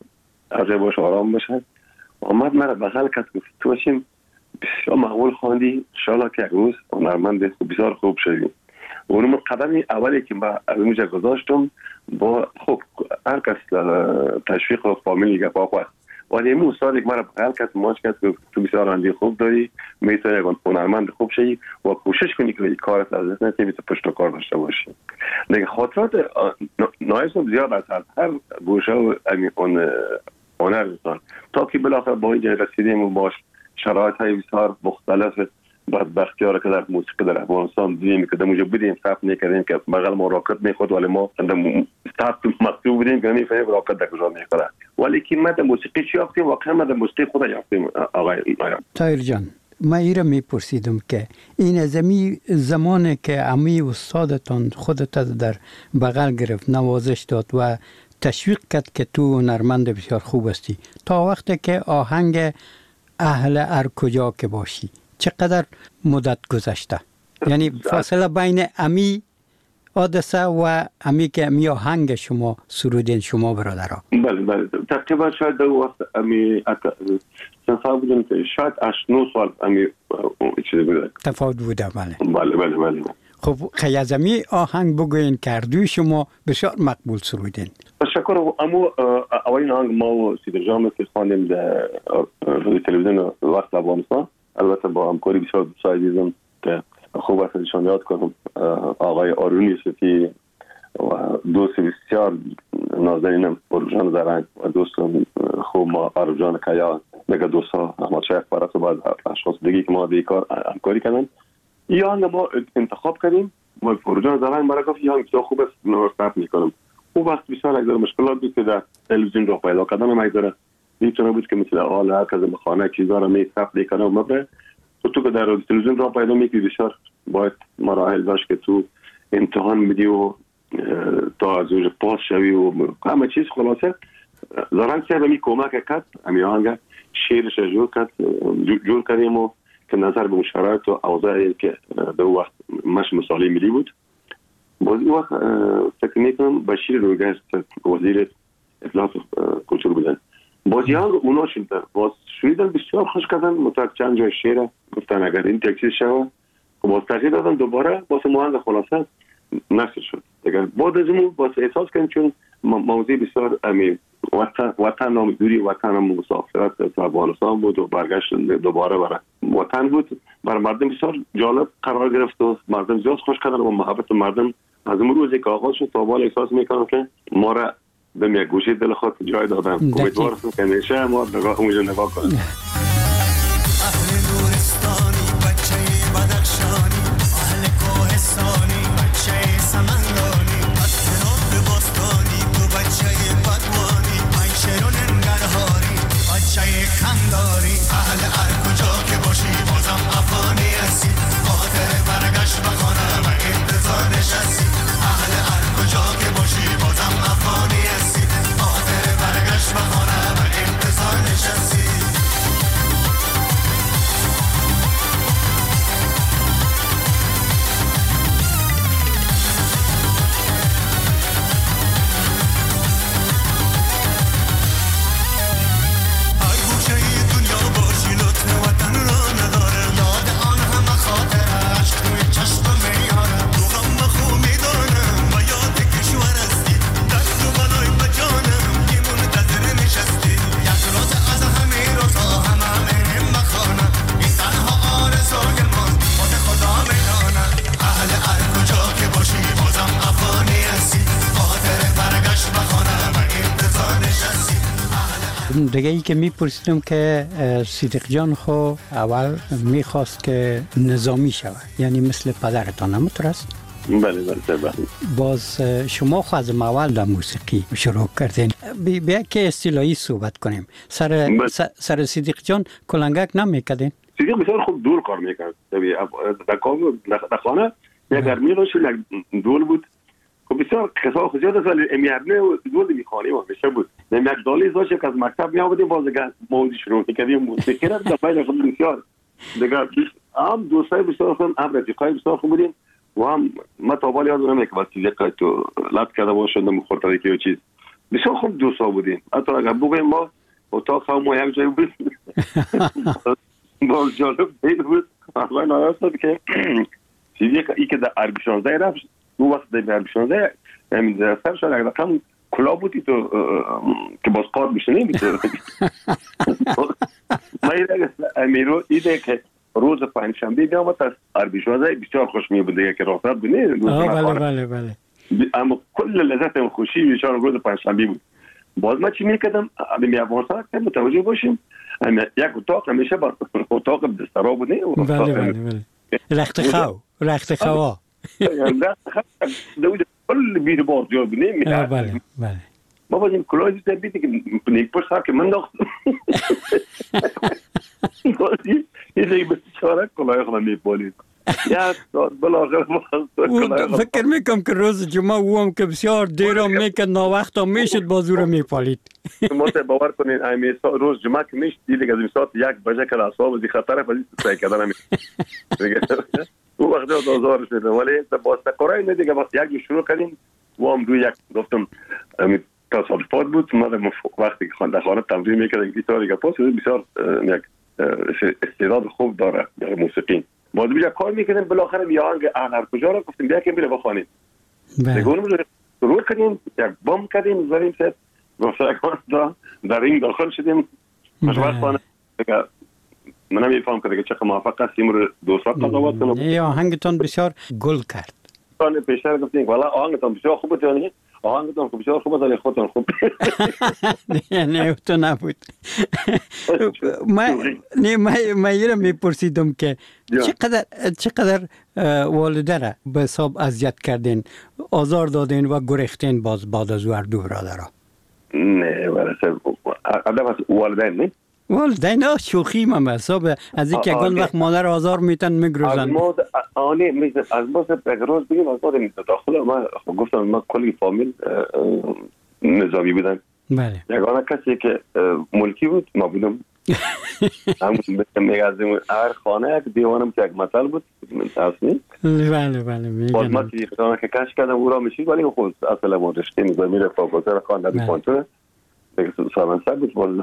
از باش آرام بشه. آمد مرا بغل کرد گفت تو باشیم بسیار معقول خواندی، انشاءالله که یک روز هنرمند بسیار خوب شدیم. اونم قدم اولی که من از اونجا گذاشتم با خب هر کس تشویق و فامیلی گپا خواست، ولی امون استادی که مرا بغل کرد ماچ کرد تو بسیار آهنگی خوب داری، میتونی یک هنرمند خوب شی و کوشش کنی که کارت از دست ندی، تو پشت کار داشته باشی. دیگه خاطرات نایسم زیاد از هر گوشه و اون هنر انسان تا که بالاخره با اینجا رسیدیم و باش شرایط های بسیار مختلف بدبختی ها را که در موسیقی در افغانستان دیدیم که در اونجا بودیم ثبت نکردیم که بغل ما راکت میخورد، ولی ما ثبت مکتوب بودیم که نمیفهمیم راکت در کجا میخوره، ولی که ما در موسیقی چی یافتیم؟ واقعا ما در موسیقی خود یافتیم. آقای طاهر جان، ما ایره میپرسیدم که این از زمانی که امی استادتان خودت در بغل گرفت، نوازش داد و تشویق کرد که تو هنرمند بسیار خوب هستی، تا وقتی که آهنگ اهل هر کجا که باشی چقدر مدت گذشته؟ یعنی فاصله بین امی حادثه و امی که امی آهنگ شما سرودین شما برادرها؟ بله تقریبا شاید در وقت امی سنفا بودن که شاید 8-9 سال امی چیزی بوده تفاوت بوده. بله. خب خیازمی آهنگ بگوین کردوی شما بسیار مقبول سرودین. تشکر. اما اولین آهنگ ما و صدیق جان که خواندیم در تلویزیون وقت افغانستان، البته با همکاری بسیار دوستای عزیزم که خوب است ازشان یاد کنم، آقای آرونی صفی و دوست بسیار نازنینم پروژان زرنگ و دوستم خوب ما آرجان کیا، دیگه دوستا احمد شیخ پرست و بعد اشخاص دیگه که ما به کار همکاری کردن. یا ما انتخاب کردیم و پروژان زرنگ برای گفت یا بسیار خوب است نورستاب میکنم. او وقت بسیار اگر مشکلات بود که در تلویزیون را پیدا کردن میذاره میتونه بود که مثل حال هر کس خانه چیزا را میثبت میکنه و مبره تو که در تلویزیون را پیدا میکنی بسیار باید مراحل داشت که تو امتحان بدی و تا از اونجا پاس شوی و همه چیز. خلاصه زرنگ صاحب می کمک کرد، امی آهنگ شعرش جور کردیم و که نظر به شرایط و اوضاعی که در وقت مش مثالی ملی بود. باز این وقت فکر میکنم بشیر رویگشت وزیر اطلاعات کلتور بودن، باز یه اونا شدن باز شویدن بسیار خوش کردن، متوقع چند جای شعر گفتن اگر این تکسیر شد که باز تغییر دادن دوباره باز موهنگ خلاصه نشر شد. دیگر بعد از اون باز احساس کردیم چون موضوع بسیار وطن نام دوری وطن هم مسافرت در افغانستان بود و برگشت دوباره برای وطن بود، برای مردم بسیار جالب قرار گرفت و مردم زیاد خوش کردن و محبت مردم از اون روزی که آغاز شد تا بالا احساس میکنم که ما را به یک گوشه دل خود جای دادم. امیدوارم که همیشه ما اونجا نگاه کنیم. اهل نورستانی بچه بدخشانی، اهل کوهستانی بچه سمنگانی، اطراف باستانی تو بچه بدوانی، منشر و ننگرهاری بچه کنداری، اهل هر کجا که باشی بازم افغانی هستی، خاطر برگشت بخانه و انتظار نشستی، اهل هر کجا که باشی بازم افغانی هستی، خاطر برگشت بخانه و انتظار نشستی. دیگه ای که میپرسیدم که صدیق جان خو اول میخواست که نظامی شود، یعنی مثل پدرتان همونطور است؟ بله. باز شما خو از اول در موسیقی شروع کردین. بیا که اصطلاحی صحبت کنیم. سر صدیق جان کلنگک نمیکردین؟ صدیق بسیار خوب دور کار میکرد. در خانه یک گرمی روش یک دول بود که بسیار خسا خزیاد است، ولی امیرنه و دول میخوانیم همیشه بود. یک دالی زاشه که از مکتب میآمدیم باز دیگه موضوع شروع میکردیم موسیقی را در بین خود بسیار دیگه هم دوستای بسیار خوب هم رفیقای بسیار خوب بودیم و هم ما تا بالا یاد نمیاد که با صدیق تو لط کرده باشند مخاطره که چیز بسیار خوب دوستا بودیم. حتی اگر بگویم ما اتاق هم یک جای بود. باز جالب بود آقای نایاست که چیزی که در عربی 16 رفت اون وقت در عربی 16 همین در سرشان اگر رقم کلا بودی تو که باز قاد میشه نمیتونه. ما امیرو ایده که روز پنجشنبه بیامد از عربی 16 بسیار خوش می بوده که راحت بود نه. بله اما کل لذت و خوشی بسیار روز پنجشنبه بود. باز ما چی میکردم می افغانستان که متوجه باشیم یک اتاق همیشه با اتاق بسترا بود نه. بله رخت خوا دوید کل بیر باز جا بود نه. بله ما باز این کلاه دیده بیدی که نیک پشت ها که من داختم بازی این دیگه بسیاره کلاه خودم میپالید یک ساعت بلاغر فکر میکنم که روز جمعه او هم که بسیار دیرم میکرد ناوقت هم میشد بازو رو میپالید. ما باور کنین روز جمعه که میشد دیگه از این ساعت 1 بجه که اصحاب از این خطر فضیت سعی کردن همی او وقت از آزار شده ولی با استقرار اینه دیگه یک شروع کردیم و هم روی یک گفتم تصادفات بود. ما وقتی که در خانه تمرین میکردیم گیتار دیگه پاس بسیار یک استعداد خوب داره در موسیقی. باز بیجا کار میکنیم بالاخره یه آهنگ هر کجا رو گفتیم بیا که میره بخوانیم. دیگه اونم شروع کردیم یک بام کردیم زدیم ست گفتم در این داخل شدیم خوشبختانه دیگه منم میفهم که دیگه چقدر موفق هستیم رو دوستا قضاوت کنم. یه آهنگتون بسیار گل کرد. من پیشتر گفتیم والا آهنگتون بسیار خوبه جانی آهنگتون بسیار خوبه ولی خودتون خوب نه تو نبود. من یه میپرسیدم که چقدر والده را به حساب اذیت کردین آزار دادین و گریختین باز بعد از او دو برادرها؟ نه ولی ادب والدین نه والدین شوخی من به حساب از اینکه اگه وقت مادر آزار میتن میگروزن از ما روز بگیم از ما داخل ما گفتم ما کلی فامیل نظامی بودن. بله یگانه کسی که ملکی بود ما بودم. همون میگازیم هر خانه یک دیوانم که یک مثل بود تصمیم. بله میگم باز ما که خانه که کش کردم او را میشید ولی خود اصلا ما رشته نظامی را فاکولته خانه در پانتونه دیگه سالمن سر بود باز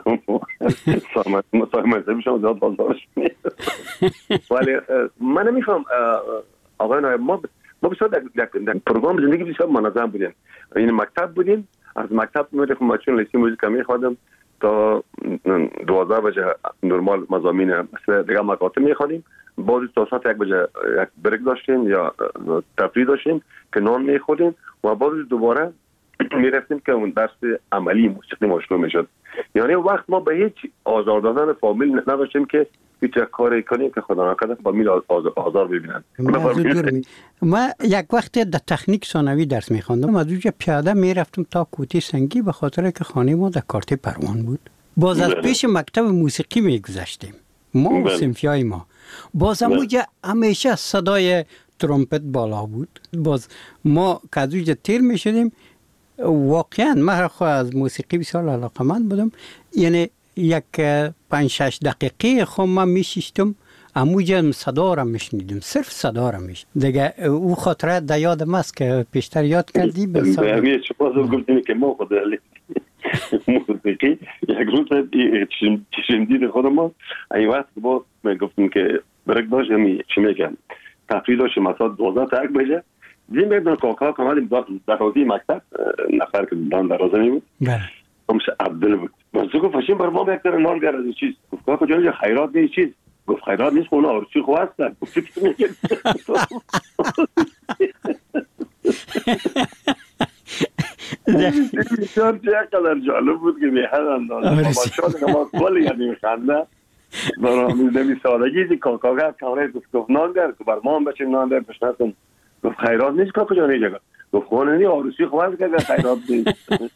سالمن سر بیشم زیاد بازدارش مید ولی من نمیفهم آقای نایب ما بسیار در پروگرام زندگی بسیار منظم بودیم. این مکتب بودیم از مکتب میرفتم ماشین لیستی موزیک میخوادم تا 12 بجه نرمال مضامین دیگه مکاتب میخوادیم بعد تا ساعت 1 بجه یک بریک داشتیم یا تفریح داشتیم که نان میخوردیم و بعد دوباره میرفتیم که اون درس عملی موسیقی شروع میشد. یعنی وقت ما به هیچ آزار دادن فامیل نداشتیم که هیچ کاری کنیم که خدا نکنه فامیل آزار ببینن. ما یک وقت در تکنیک ثانوی درس میخواندم از اونجا پیاده میرفتم تا کوتی سنگی به خاطر که خانه ما در کارت پروان بود. باز از پیش مکتب موسیقی میگذشتیم ما و صنفیای ما باز اونجا همیشه صدای ترومپت بالا بود. باز ما که از اونجا تیر میشدیم واقعا من از موسیقی بسیار علاقه‌مند بودم. یعنی یک 5-6 دقیقه خب من میشیشتم اموجا صدا را میشنیدم صرف صدا را میشنیدم دیگه. او خاطره در یادم است که پیشتر یاد کردی به همین شما گفتیم که ما خود موسیقی یک روز چشمدید خود ما این وقت با گفتیم که برک داشت همی چی میگم تفریح داشتیم مثلا 12 تا 1 بجه دیم میدون کاکا کامل در حوزه مکتب نفر که دان درازه می بود همش عبدال بود منصور گفت فشین بر ما یک نان بیار از این چیز گفت کاکا جان خیرات نیست چیز گفت خیرات نیست خونه آرچی خواه هستن بسیار چقدر جالب بود که میهن اندازه باشاد که ما کلی یعنی میخنده برام نمی سادگی کاکا کامره گفت نان بیار که بر ما هم بچیم نان بیار پشنتون گفت خیرات نیست کاکا جان اینجا گفت خونه نی آرسی خواه هست که خیرات نیست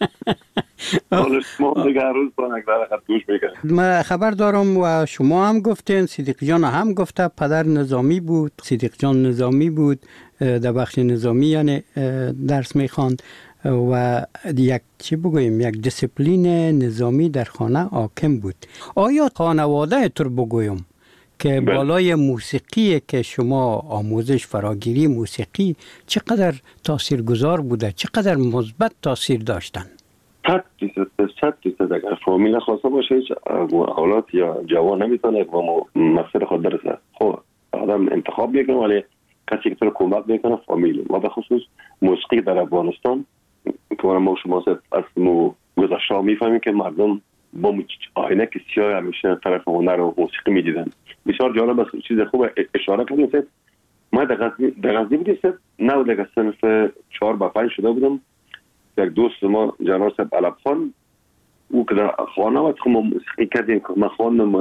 من خبر دارم و شما هم گفتین صدیق جان هم گفته پدر نظامی بود صدیق جان نظامی بود در بخش نظامی یعنی درس میخواند و یک چی بگویم یک دیسیپلین نظامی در خانه حاکم بود. آیا خانواده تر بگویم که بالای موسیقی که شما آموزش فراگیری موسیقی چقدر تاثیرگذار بوده چقدر مثبت تاثیر داشتن؟ 100% اگر فامیل خواسته باشه هیچ اولاد یا جوان نمیتونه و مقصد خود برسه. خب آدم انتخاب میکنه ولی کسی که تو رو کمک میکنه فامیل. و به خصوص موسیقی در افغانستان که ما شما از گذشته ها میفهمیم که مردم با عینک سیاه همیشه طرف هنر و موسیقی میدیدن. بسیار جالب است. چیز خوب اشاره کردید. ما در غزنی بودیم، نه در صنف 4 با 5 شده بودم. یک دوست ما جناب صاحب علب خان او که در خانه وقت ما موسیقی کردیم که ما خواندم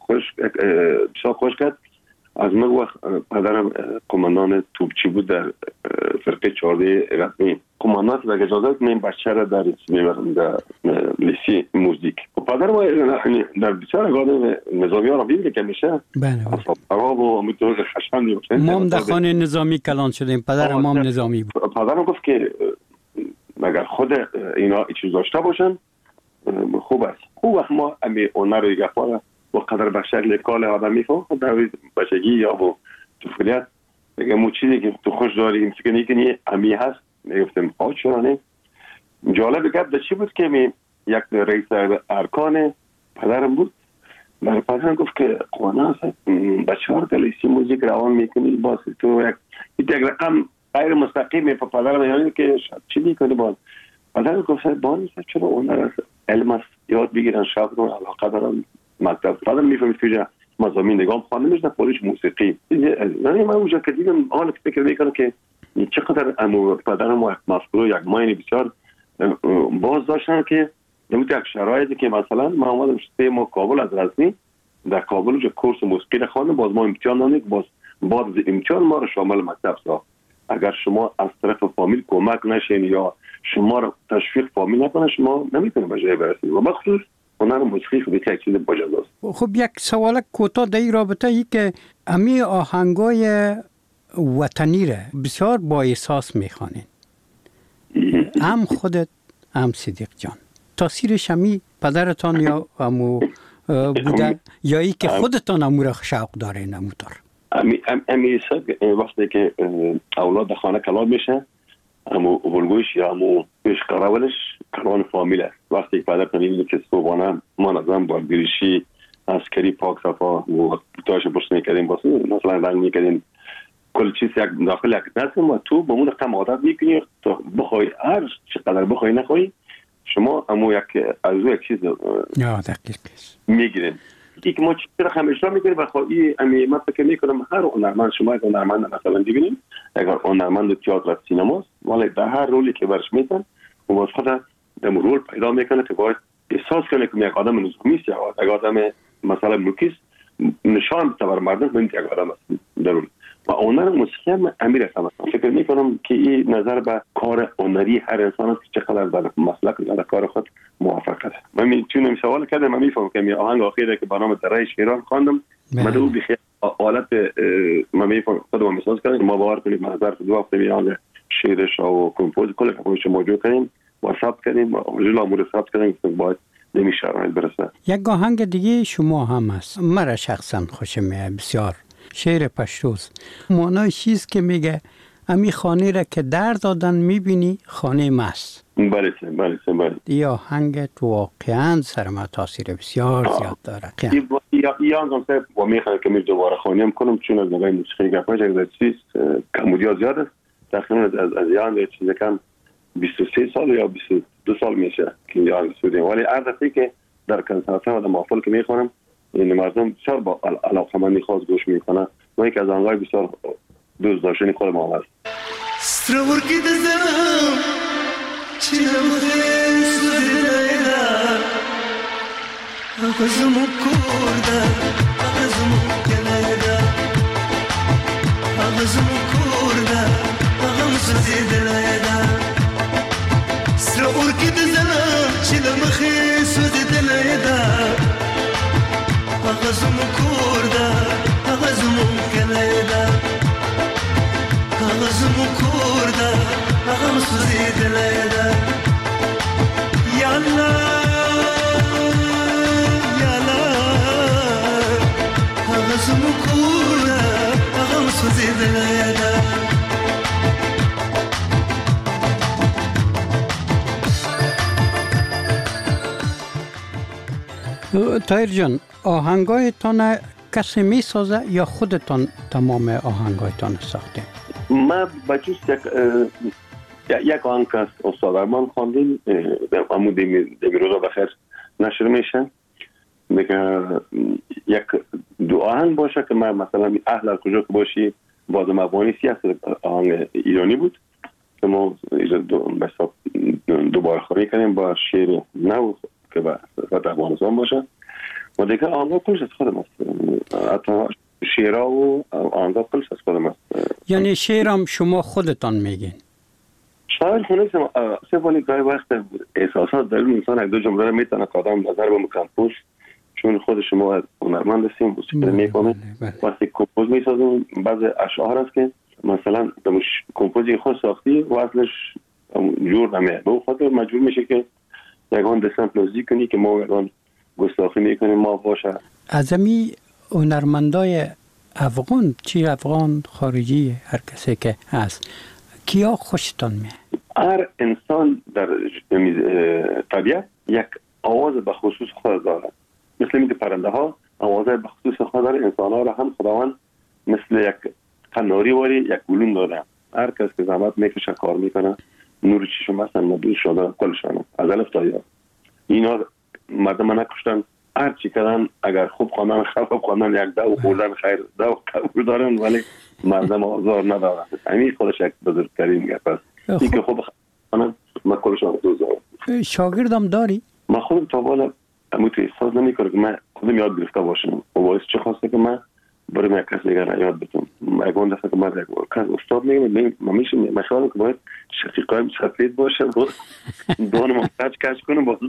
بسیار خوش کرد. از من وقت پدرم کماندان توپچی بود در فرقه 14 غزنی. کماندان به اجازه من بچه را در لیسی موزیک و پدر ما در بسیار اگادم نظامی ها را بیدید که میشه اصاب و امیتوز خشمندی باشه. ما هم در خانه نظامی کلان شدیم. پدرم هم نظامی بود. پدرم گفت که اگر خود اینا چیز داشته باشن خوب است. خوب وقت ما امی اونر رو گفاره و قدر به شکل کال آدم میفهم در بچگی یا با طفولیت میگه مو چیزی که تو خوش داری این فکر نیکنی امی هست. میگفتم ها چرا نه. جالب گفت در چی بود که می یک رئیس ارکان پدرم بود. در پدرم گفت که قوانه هست بچه ها رو لیسی موزیک روان میکنی باز تو یک رقم غیر مستقیم په پدرم یعنی که چی میکنی باز پدرم گفت باز چرا اون علم است یاد بگیرن شب رو علاقه دارن مکتب پدرم میفهمید که مضامین نگاه خانه میشن پولیش موسیقی یعنی من اونجا که دیدم حالا فکر میکنم که چقدر پدرم و مفکور یک ماینی بسیار باز داشتن که نمیت یک شرایطی که مثلا ما اومدم 3 ماه کابل از غزنی در کابل اونجا کورس موسیقی خواندم باز ما امتحان دادیم باز بعد امتحان ما رو شامل مکتب ساخت. اگر شما از طرف فامیل کمک نشین یا شما رو تشویق فامیل نکنه شما نمیتونید به جای برسید و بخصوص هنر موسیقی خب یک چیز باجاست. خب یک سوال کوتاه در این رابطه ای که امی آهنگای وطنی را بسیار با احساس میخوانین هم خودت هم صدیق جان تاثیرش همی پدرتان یا امو بوده یا ای که خودتان امو را شوق دارین اموتار؟ امی وقتی که اولاد خانه کلان میشه امو ولگوش یا امو پیش قراولش کلان فامیل است. وقتی که پدر کنید که صبحانه ما نظام با گریشی عسکری پاک صفا و تاش برش میکردیم باسه مثلا رنگ میکردیم کل چیز یک داخل یک نسیم و تو بمون رقم عادت میکنی تا بخوای هر چقدر بخوای نخوای شما امو یک از یک چیز میگیرین که ما چیزی را همیشه میکنیم و خواهی امی من فکر میکنم هر هنرمند شما یک هنرمند مثلا ببینیم اگر هنرمند تئاتر و سینماست ولی در هر رولی که برش میتن و باز خود در رول پیدا میکنه که باید احساس کنه که یک آدم نظامی است یا یک آدم مثلا ملکی است نشان بده بر مردم من یک آدم است ضرور و هنر موسیقی هم امیر است. فکر میکنم که این نظر به کار هنری هر انسان است که چقدر در مسلک در کار خود موفق است. من میتونم سوال کردم من میفهمم که آهنگ اخیری که برنامه درای شیران خواندم مدو بخیر حالت من میفهمم خودم میساز کردم ما باور کنید من ظرف 2 هفته میان شعرش و کمپوز کل کارش موجود کردیم و ثبت کردیم و اجلا امور ثبت کردیم که باید نمیشه برسه. یک آهنگ دیگه شما هم هست مرا شخصا خوشم میاد بسیار شعر پشتوز معنای چیز که میگه امی خانه را که در دادن میبینی خانه ماست. بله یا آهنگت واقعا سر ما تاثیر بسیار زیاد داره. یا آنگاه با میخوام که دوباره خانیم کنم چون از نگاه موسیقی گفتم که چیز کمودی زیاد است تقریبا از یان چیز کم 23 سال یا 22 سال میشه که یان سودیم ولی هر دفعه که در کنسرت و در محفل که میخونم این مردم بسیار با علاقه‌مندی خاص گوش میکنه و یک از آنهای بسیار دوست داشتنی خودم هم هست. سترورگی دزنم چیلم خیس و دیده اغزمو کرده اغزمو کلیده اغزمو کرده اغمسو دیده سترورگی دزنم چیلم خیس و دیده اغزمو کرده اغزمو کلیده اغزمو کرده اغمسو دیده یالا یالا اغزمو کرده اغمسو دیده طاهر جان، آهنگایتان کسی می سازه یا خودتان تمام آهنگایتان ساخته؟ ما بچوس یک آهنگ که استاد ارمان خواندیم امو دمیروزا بخیر نشر میشه میگه یک دو آهنگ باشه که من مثلا اهل کجا که باشی باز مبانی سیاست آهنگ ایرانی بود که ما دوباره خوری کنیم با شعر نو که با افغانستان باشه و دیگه آهنگا کلش از خودم است، حتی شعرها و آهنگا کلش از خودم است. یعنی شعرم شما خودتان میگین؟ شاعر خونیستم سفالی گاهی وقت احساسات در انسان یک دو جمله رو میتونه قدم نظر به مکمپوز چون خود شما هنرمند هستیم موسیقی میکنیم وقتی کمپوز میسازیم بعض اشعار هست که مثلا کمپوزی خود ساختی و اصلش جور نمیه به خاطر مجبور میشه که یکان دسمپلوزی کنی که ما یکان گستاخی میکنیم ما باشه. از امی هنرمندای افغان چی افغان خارجی هر کسی که هست کیا خوشتان میه؟ هر انسان در طبیعت یک آواز به خصوص خود داره، مثل اینکه پرنده ها آواز به خصوص خود داره، انسان ها را هم خداوند مثل یک قناری واری یک گلون داره. هر کس که زحمت میکشه کار میکنه نور چشم هستن مدور شده کلشانه از الف تا یا اینا مردم نکشتن هر چی کردن اگر خوب خواندن خراب خواندن یک دو خوردن خیر دو قبول دارن ولی مردم آزار ندارن. همین خودش یک بزرگترین گپ است. این که خوب خواندن من کلشان دوزار. شاگردم داری؟ من خودم تا بالا اموت احساس نمیکنم که من خودم یاد گرفته باشم و باعث چه خواسته که من برای یک کس دیگر یاد بتونم. اگه دفعه که من یک کس استاد میگم من میشه مشاهده که باید شقیقایم شقیق باشه و دانم کچ کچ کنم باز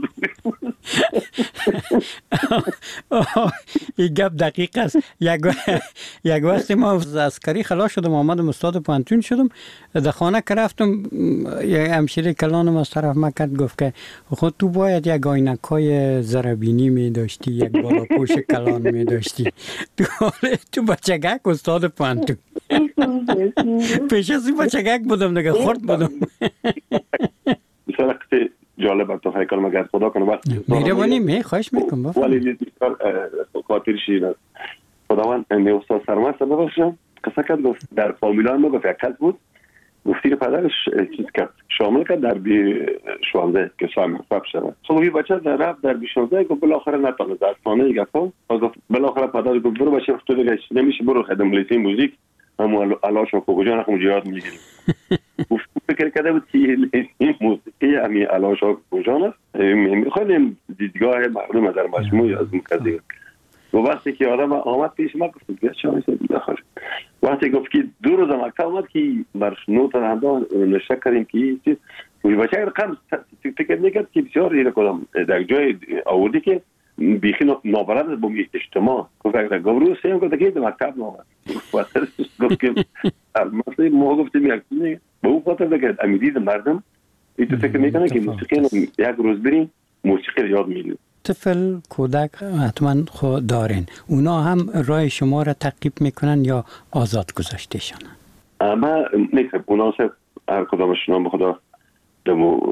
این گپ دقیق است. یک وقتی ما از عسکری خلاص شدم آمدم استاد پانتون شدم در خانه که رفتم یک همشیره کلانم از طرف ما کرد گفت که خود تو باید یک آینکای زربینی می داشتی یک بالا پوش کلان می داشتی تو بچگک استاد پانتون پیش از این بچگک بودم دیگه خورد بودم. بسیار قصه جالب تو هیکل مگر خدا کنه وقت میره ونی خواهش میکنم ولی بسیار خاطر شیرین است. خداوند می استاد سرمست ببخشم قصه کرد گفت در فامیلان ما گفت یک کس بود گفتی پدرش چیز کرد شامل کرد در بی 16 که سایم فب شده. خب این بچه در رفت در بی 16 گفت بالاخره نتونه در خانه گفت گفت بالاخره پدر گفت برو بچه تو دیگه نمیشه برو خدمت لیسه موزیک همون علاشون کوجان خم جهاد میگیریم. گفت فکر کرده بود که این موسیقی همین علاشون کوجان است میخوایم دیدگاه مردم در مجموعه از مکذب. و وقتی که آدم آمد پیش ما گفت بیا چه میشه بخیر. وقتی گفت که دو روز مکتب آمد که بر نوت هم نشه کردیم که چیز بچه رقم فکر میکرد که بسیار ایره کدام در جای آوردی که بیخی نابرد با اجتماع گفت اگر گروه سیم گفت که مکتب نامد گفت که مثلا ما گفتیم یک چیزی به اون خاطر بگرد امیدید مردم این تو فکر میکنه که موسیقی یک روز بریم موسیقی رو یاد میگیریم. طفل کودک حتما خود دارین اونا هم راه شما را تعقیب میکنن یا آزاد گذاشتهشان؟ اما نیست اونا هر کدامشون به خدا دمو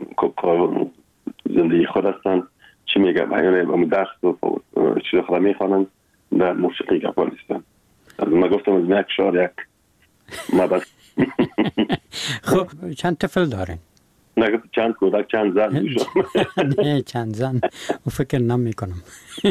زندگی خود هستن چی میگم یعنی درس و چیز خدا میخوانن در موسیقی گپال هستن. من گفتم از یک شعر یک ما بس خب چند طفل دارین؟ نه چند کودک چند زن نه چند زن و فکر نمی کنم.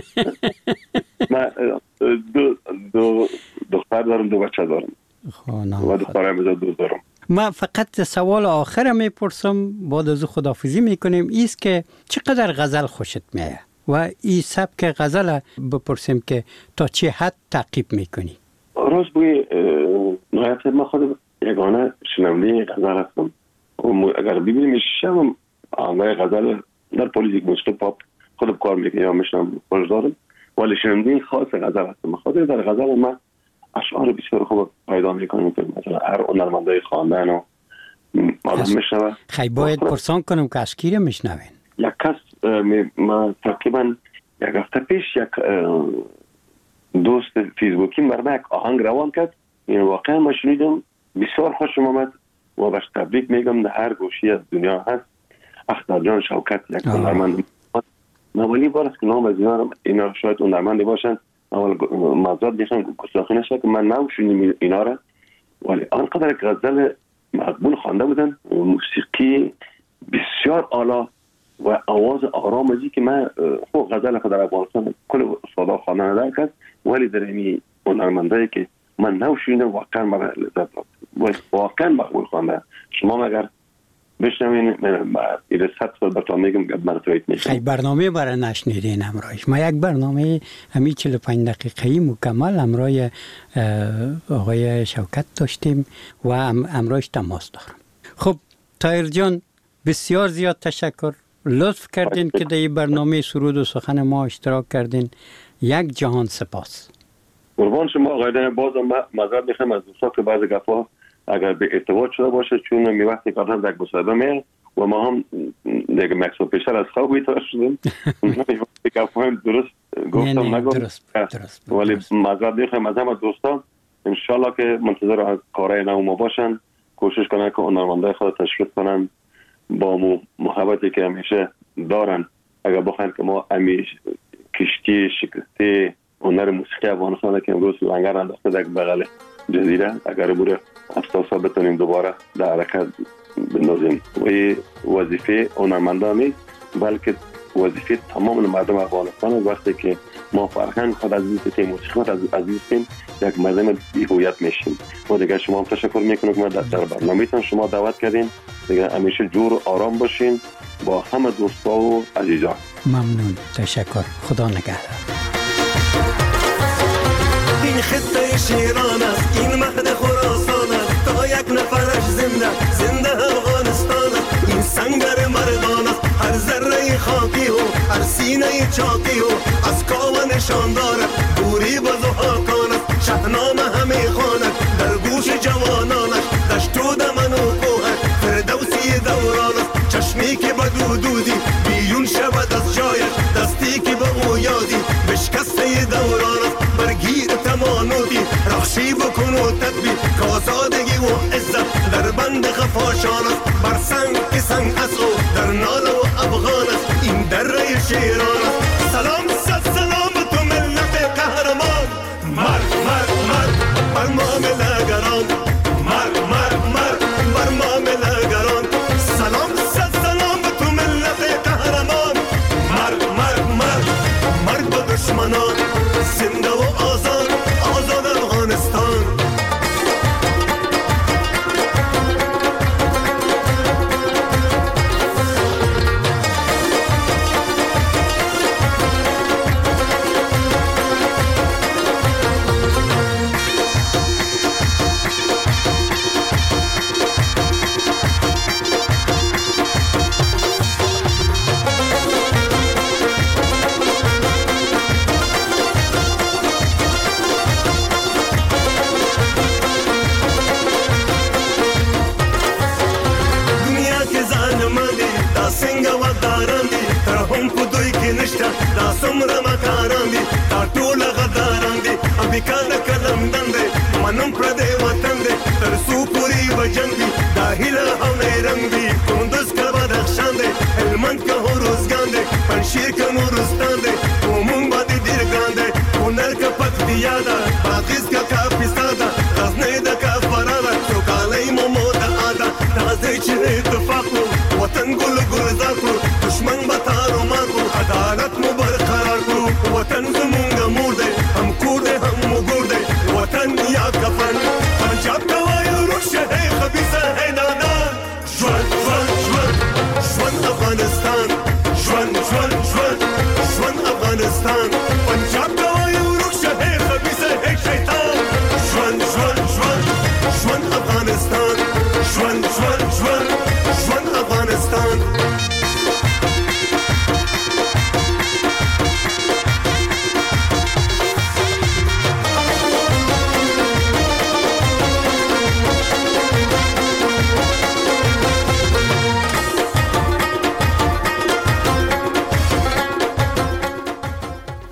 من دو دختر دارم دو بچه دارم و دخترم دو دارم. من فقط سوال آخر میپرسم بعد از خداحافظی میکنیم ایست که چقدر غزل خوشت میاد و این سبک غزل بپرسیم که تا چه حد تعقیب میکنی؟ راست بوی نهایت من خود یگانه شنونده غزل هستم. اگر ببینیم شما آنهای غزل در پولیتیک موسیقی پاپ خودم کار میکنم یا میشنم خوش دارم ولی شنونده خاص غزل هستم. خاطر در غزل من اشعار بسیار خوب پیدا میکنم که مثلا هر هنرمندای خواندن و آدم میشنوه. خیلی باید پرسان کنم که از کی میشنوین؟ یک کس ما تقریبا یک هفته پیش یک دوست فیسبوکی مرا یک آهنگ روان کرد این واقعا ما شنیدم بسیار خوشم آمد و باش تبریک میگم در هر گوشی از دنیا هست. اختر جان شوکت یک هنرمند اولی بار است که نام از اینا شاید هنرمندی باشن. اول معذرت میخوام گستاخی نشه که من نمیشونیم اینا را، ولی آنقدر غزل مقبول خوانده بودن، موسیقی بسیار اعلی و آواز آرام ازی که من خود غزل خود در افغانستان کل استادا خواندن ندارد، ولی در این هنرمندایی که من نمیشونیم واقعا من لذت داد، واقعا مقبول خوانده. شما اگر بشنوین این 100 سال براتون میگم مرتبط میشه. خیلی برنامه برای نشنیدین همراهش. ما یک برنامه همین 45 دقیقه‌ای مکمل همراه آقای شوکت داشتیم و همراهش تماس دارم. خب طاهر جان بسیار زیاد تشکر، لطف کردین که در این برنامه سرود و سخن ما اشتراک کردین. یک جهان سپاس. قربان شما آقای دن. بازم معذرت میخوام از دوستان که بعضی گپا اگر به ارتباط شده باشه، چون می وقتی که آدم در مصاحبه میاد و ما هم دیگه مکسو پیشتر از خواب بیدار شدیم، گپا هم درست گفتم نگفتم، ولی معذرت میخوام از همه دوستان. انشالله که منتظر کارهای نو ما باشن، کوشش کنن که هنرمندای خود تشویق کنن با محبتی که همیشه دارن. اگر بخواین که ما همیشه کشتی شکسته هنر موسیقی افغانستان که امروز لنگر انداخته در بغل جزیره، اگر بوده افساسا بتونیم دوباره در حرکت بندازیم. و وظیفه هنرمندان نیست، بلکه وظیفه تمام مردم افغانستان. وقتی که ما فرهنگ خود عزیز بتیم، موسیقی خود عزیز بتیم، یک مردم بی‌هویت میشیم. و دیگه شما هم تشکر میکنم که ما در برنامه‌تون شما دعوت کردین. دیگه همیشه جور و آرام باشین با همه دوستا و عزیزان. ممنون، تشکر، خدا نگهدار. این خطه شیران است، این مهد خراسان است، تا یک نفرش زنده افغانستان است. این سنگر مردان است، هر ذره خاکی و هر سینه چاکی و از کاو نشان دارد، دوری بز و حاکان است. شهنامه همه خواند در گوش جوانانش، دشت و دمن و کوهش فردوسی دوران است. چشمی که بدودودی بیرون شود از جایش، دستی که به او یادی بشکسته دوران است. برگیر تمانوتی رخشی بکن و تدبیر، که آزادگی و عزت در بند خفاشان است. بر سنگ که سنگ است و در نال و افغان است، این دره شیران است. سلام سلام تو ملت قهرمان، مرد مرد مرد بر ما ملگران، مرد مرد مرد بر ما ملگران. سلام سلام تو ملت قهرمان، مرد مرد مرد مرد با دشمنان، زنده و آزاد آزاد افغانستان. دا سمره مکاران دی، دا ټول غداران دی، امریکا د کلم دندې منم پر دې وطن دی، تر څو پوری وجنګ دی، دا هیله او رنگ دی. کندوز کا بدخشان دی، هلمند کا هروزګان دی، پنشیر کا نورستان دی، کومون باندې ډیر ګران دی. کونړ کا پکتیا ده، بادغیس کا کاپیسا ده، غزنی د کافرا ده، سوکالۍ مو موده اده. راځئ چې اتفاق وو، وطن ګل ګلزار کړو، دشمن به تارو مار کړو، عدالت مو برقرار کړو. وطن زمونږ مور دی، هم کور دی هم وګور دی، وطن یا کفن. پنجاب ته وایو روشه هی خبیثه هی نادان. ژوند ژوند ژوند ژوند افغانستان، ژوند ژوند ژوند ژوند افغانستان.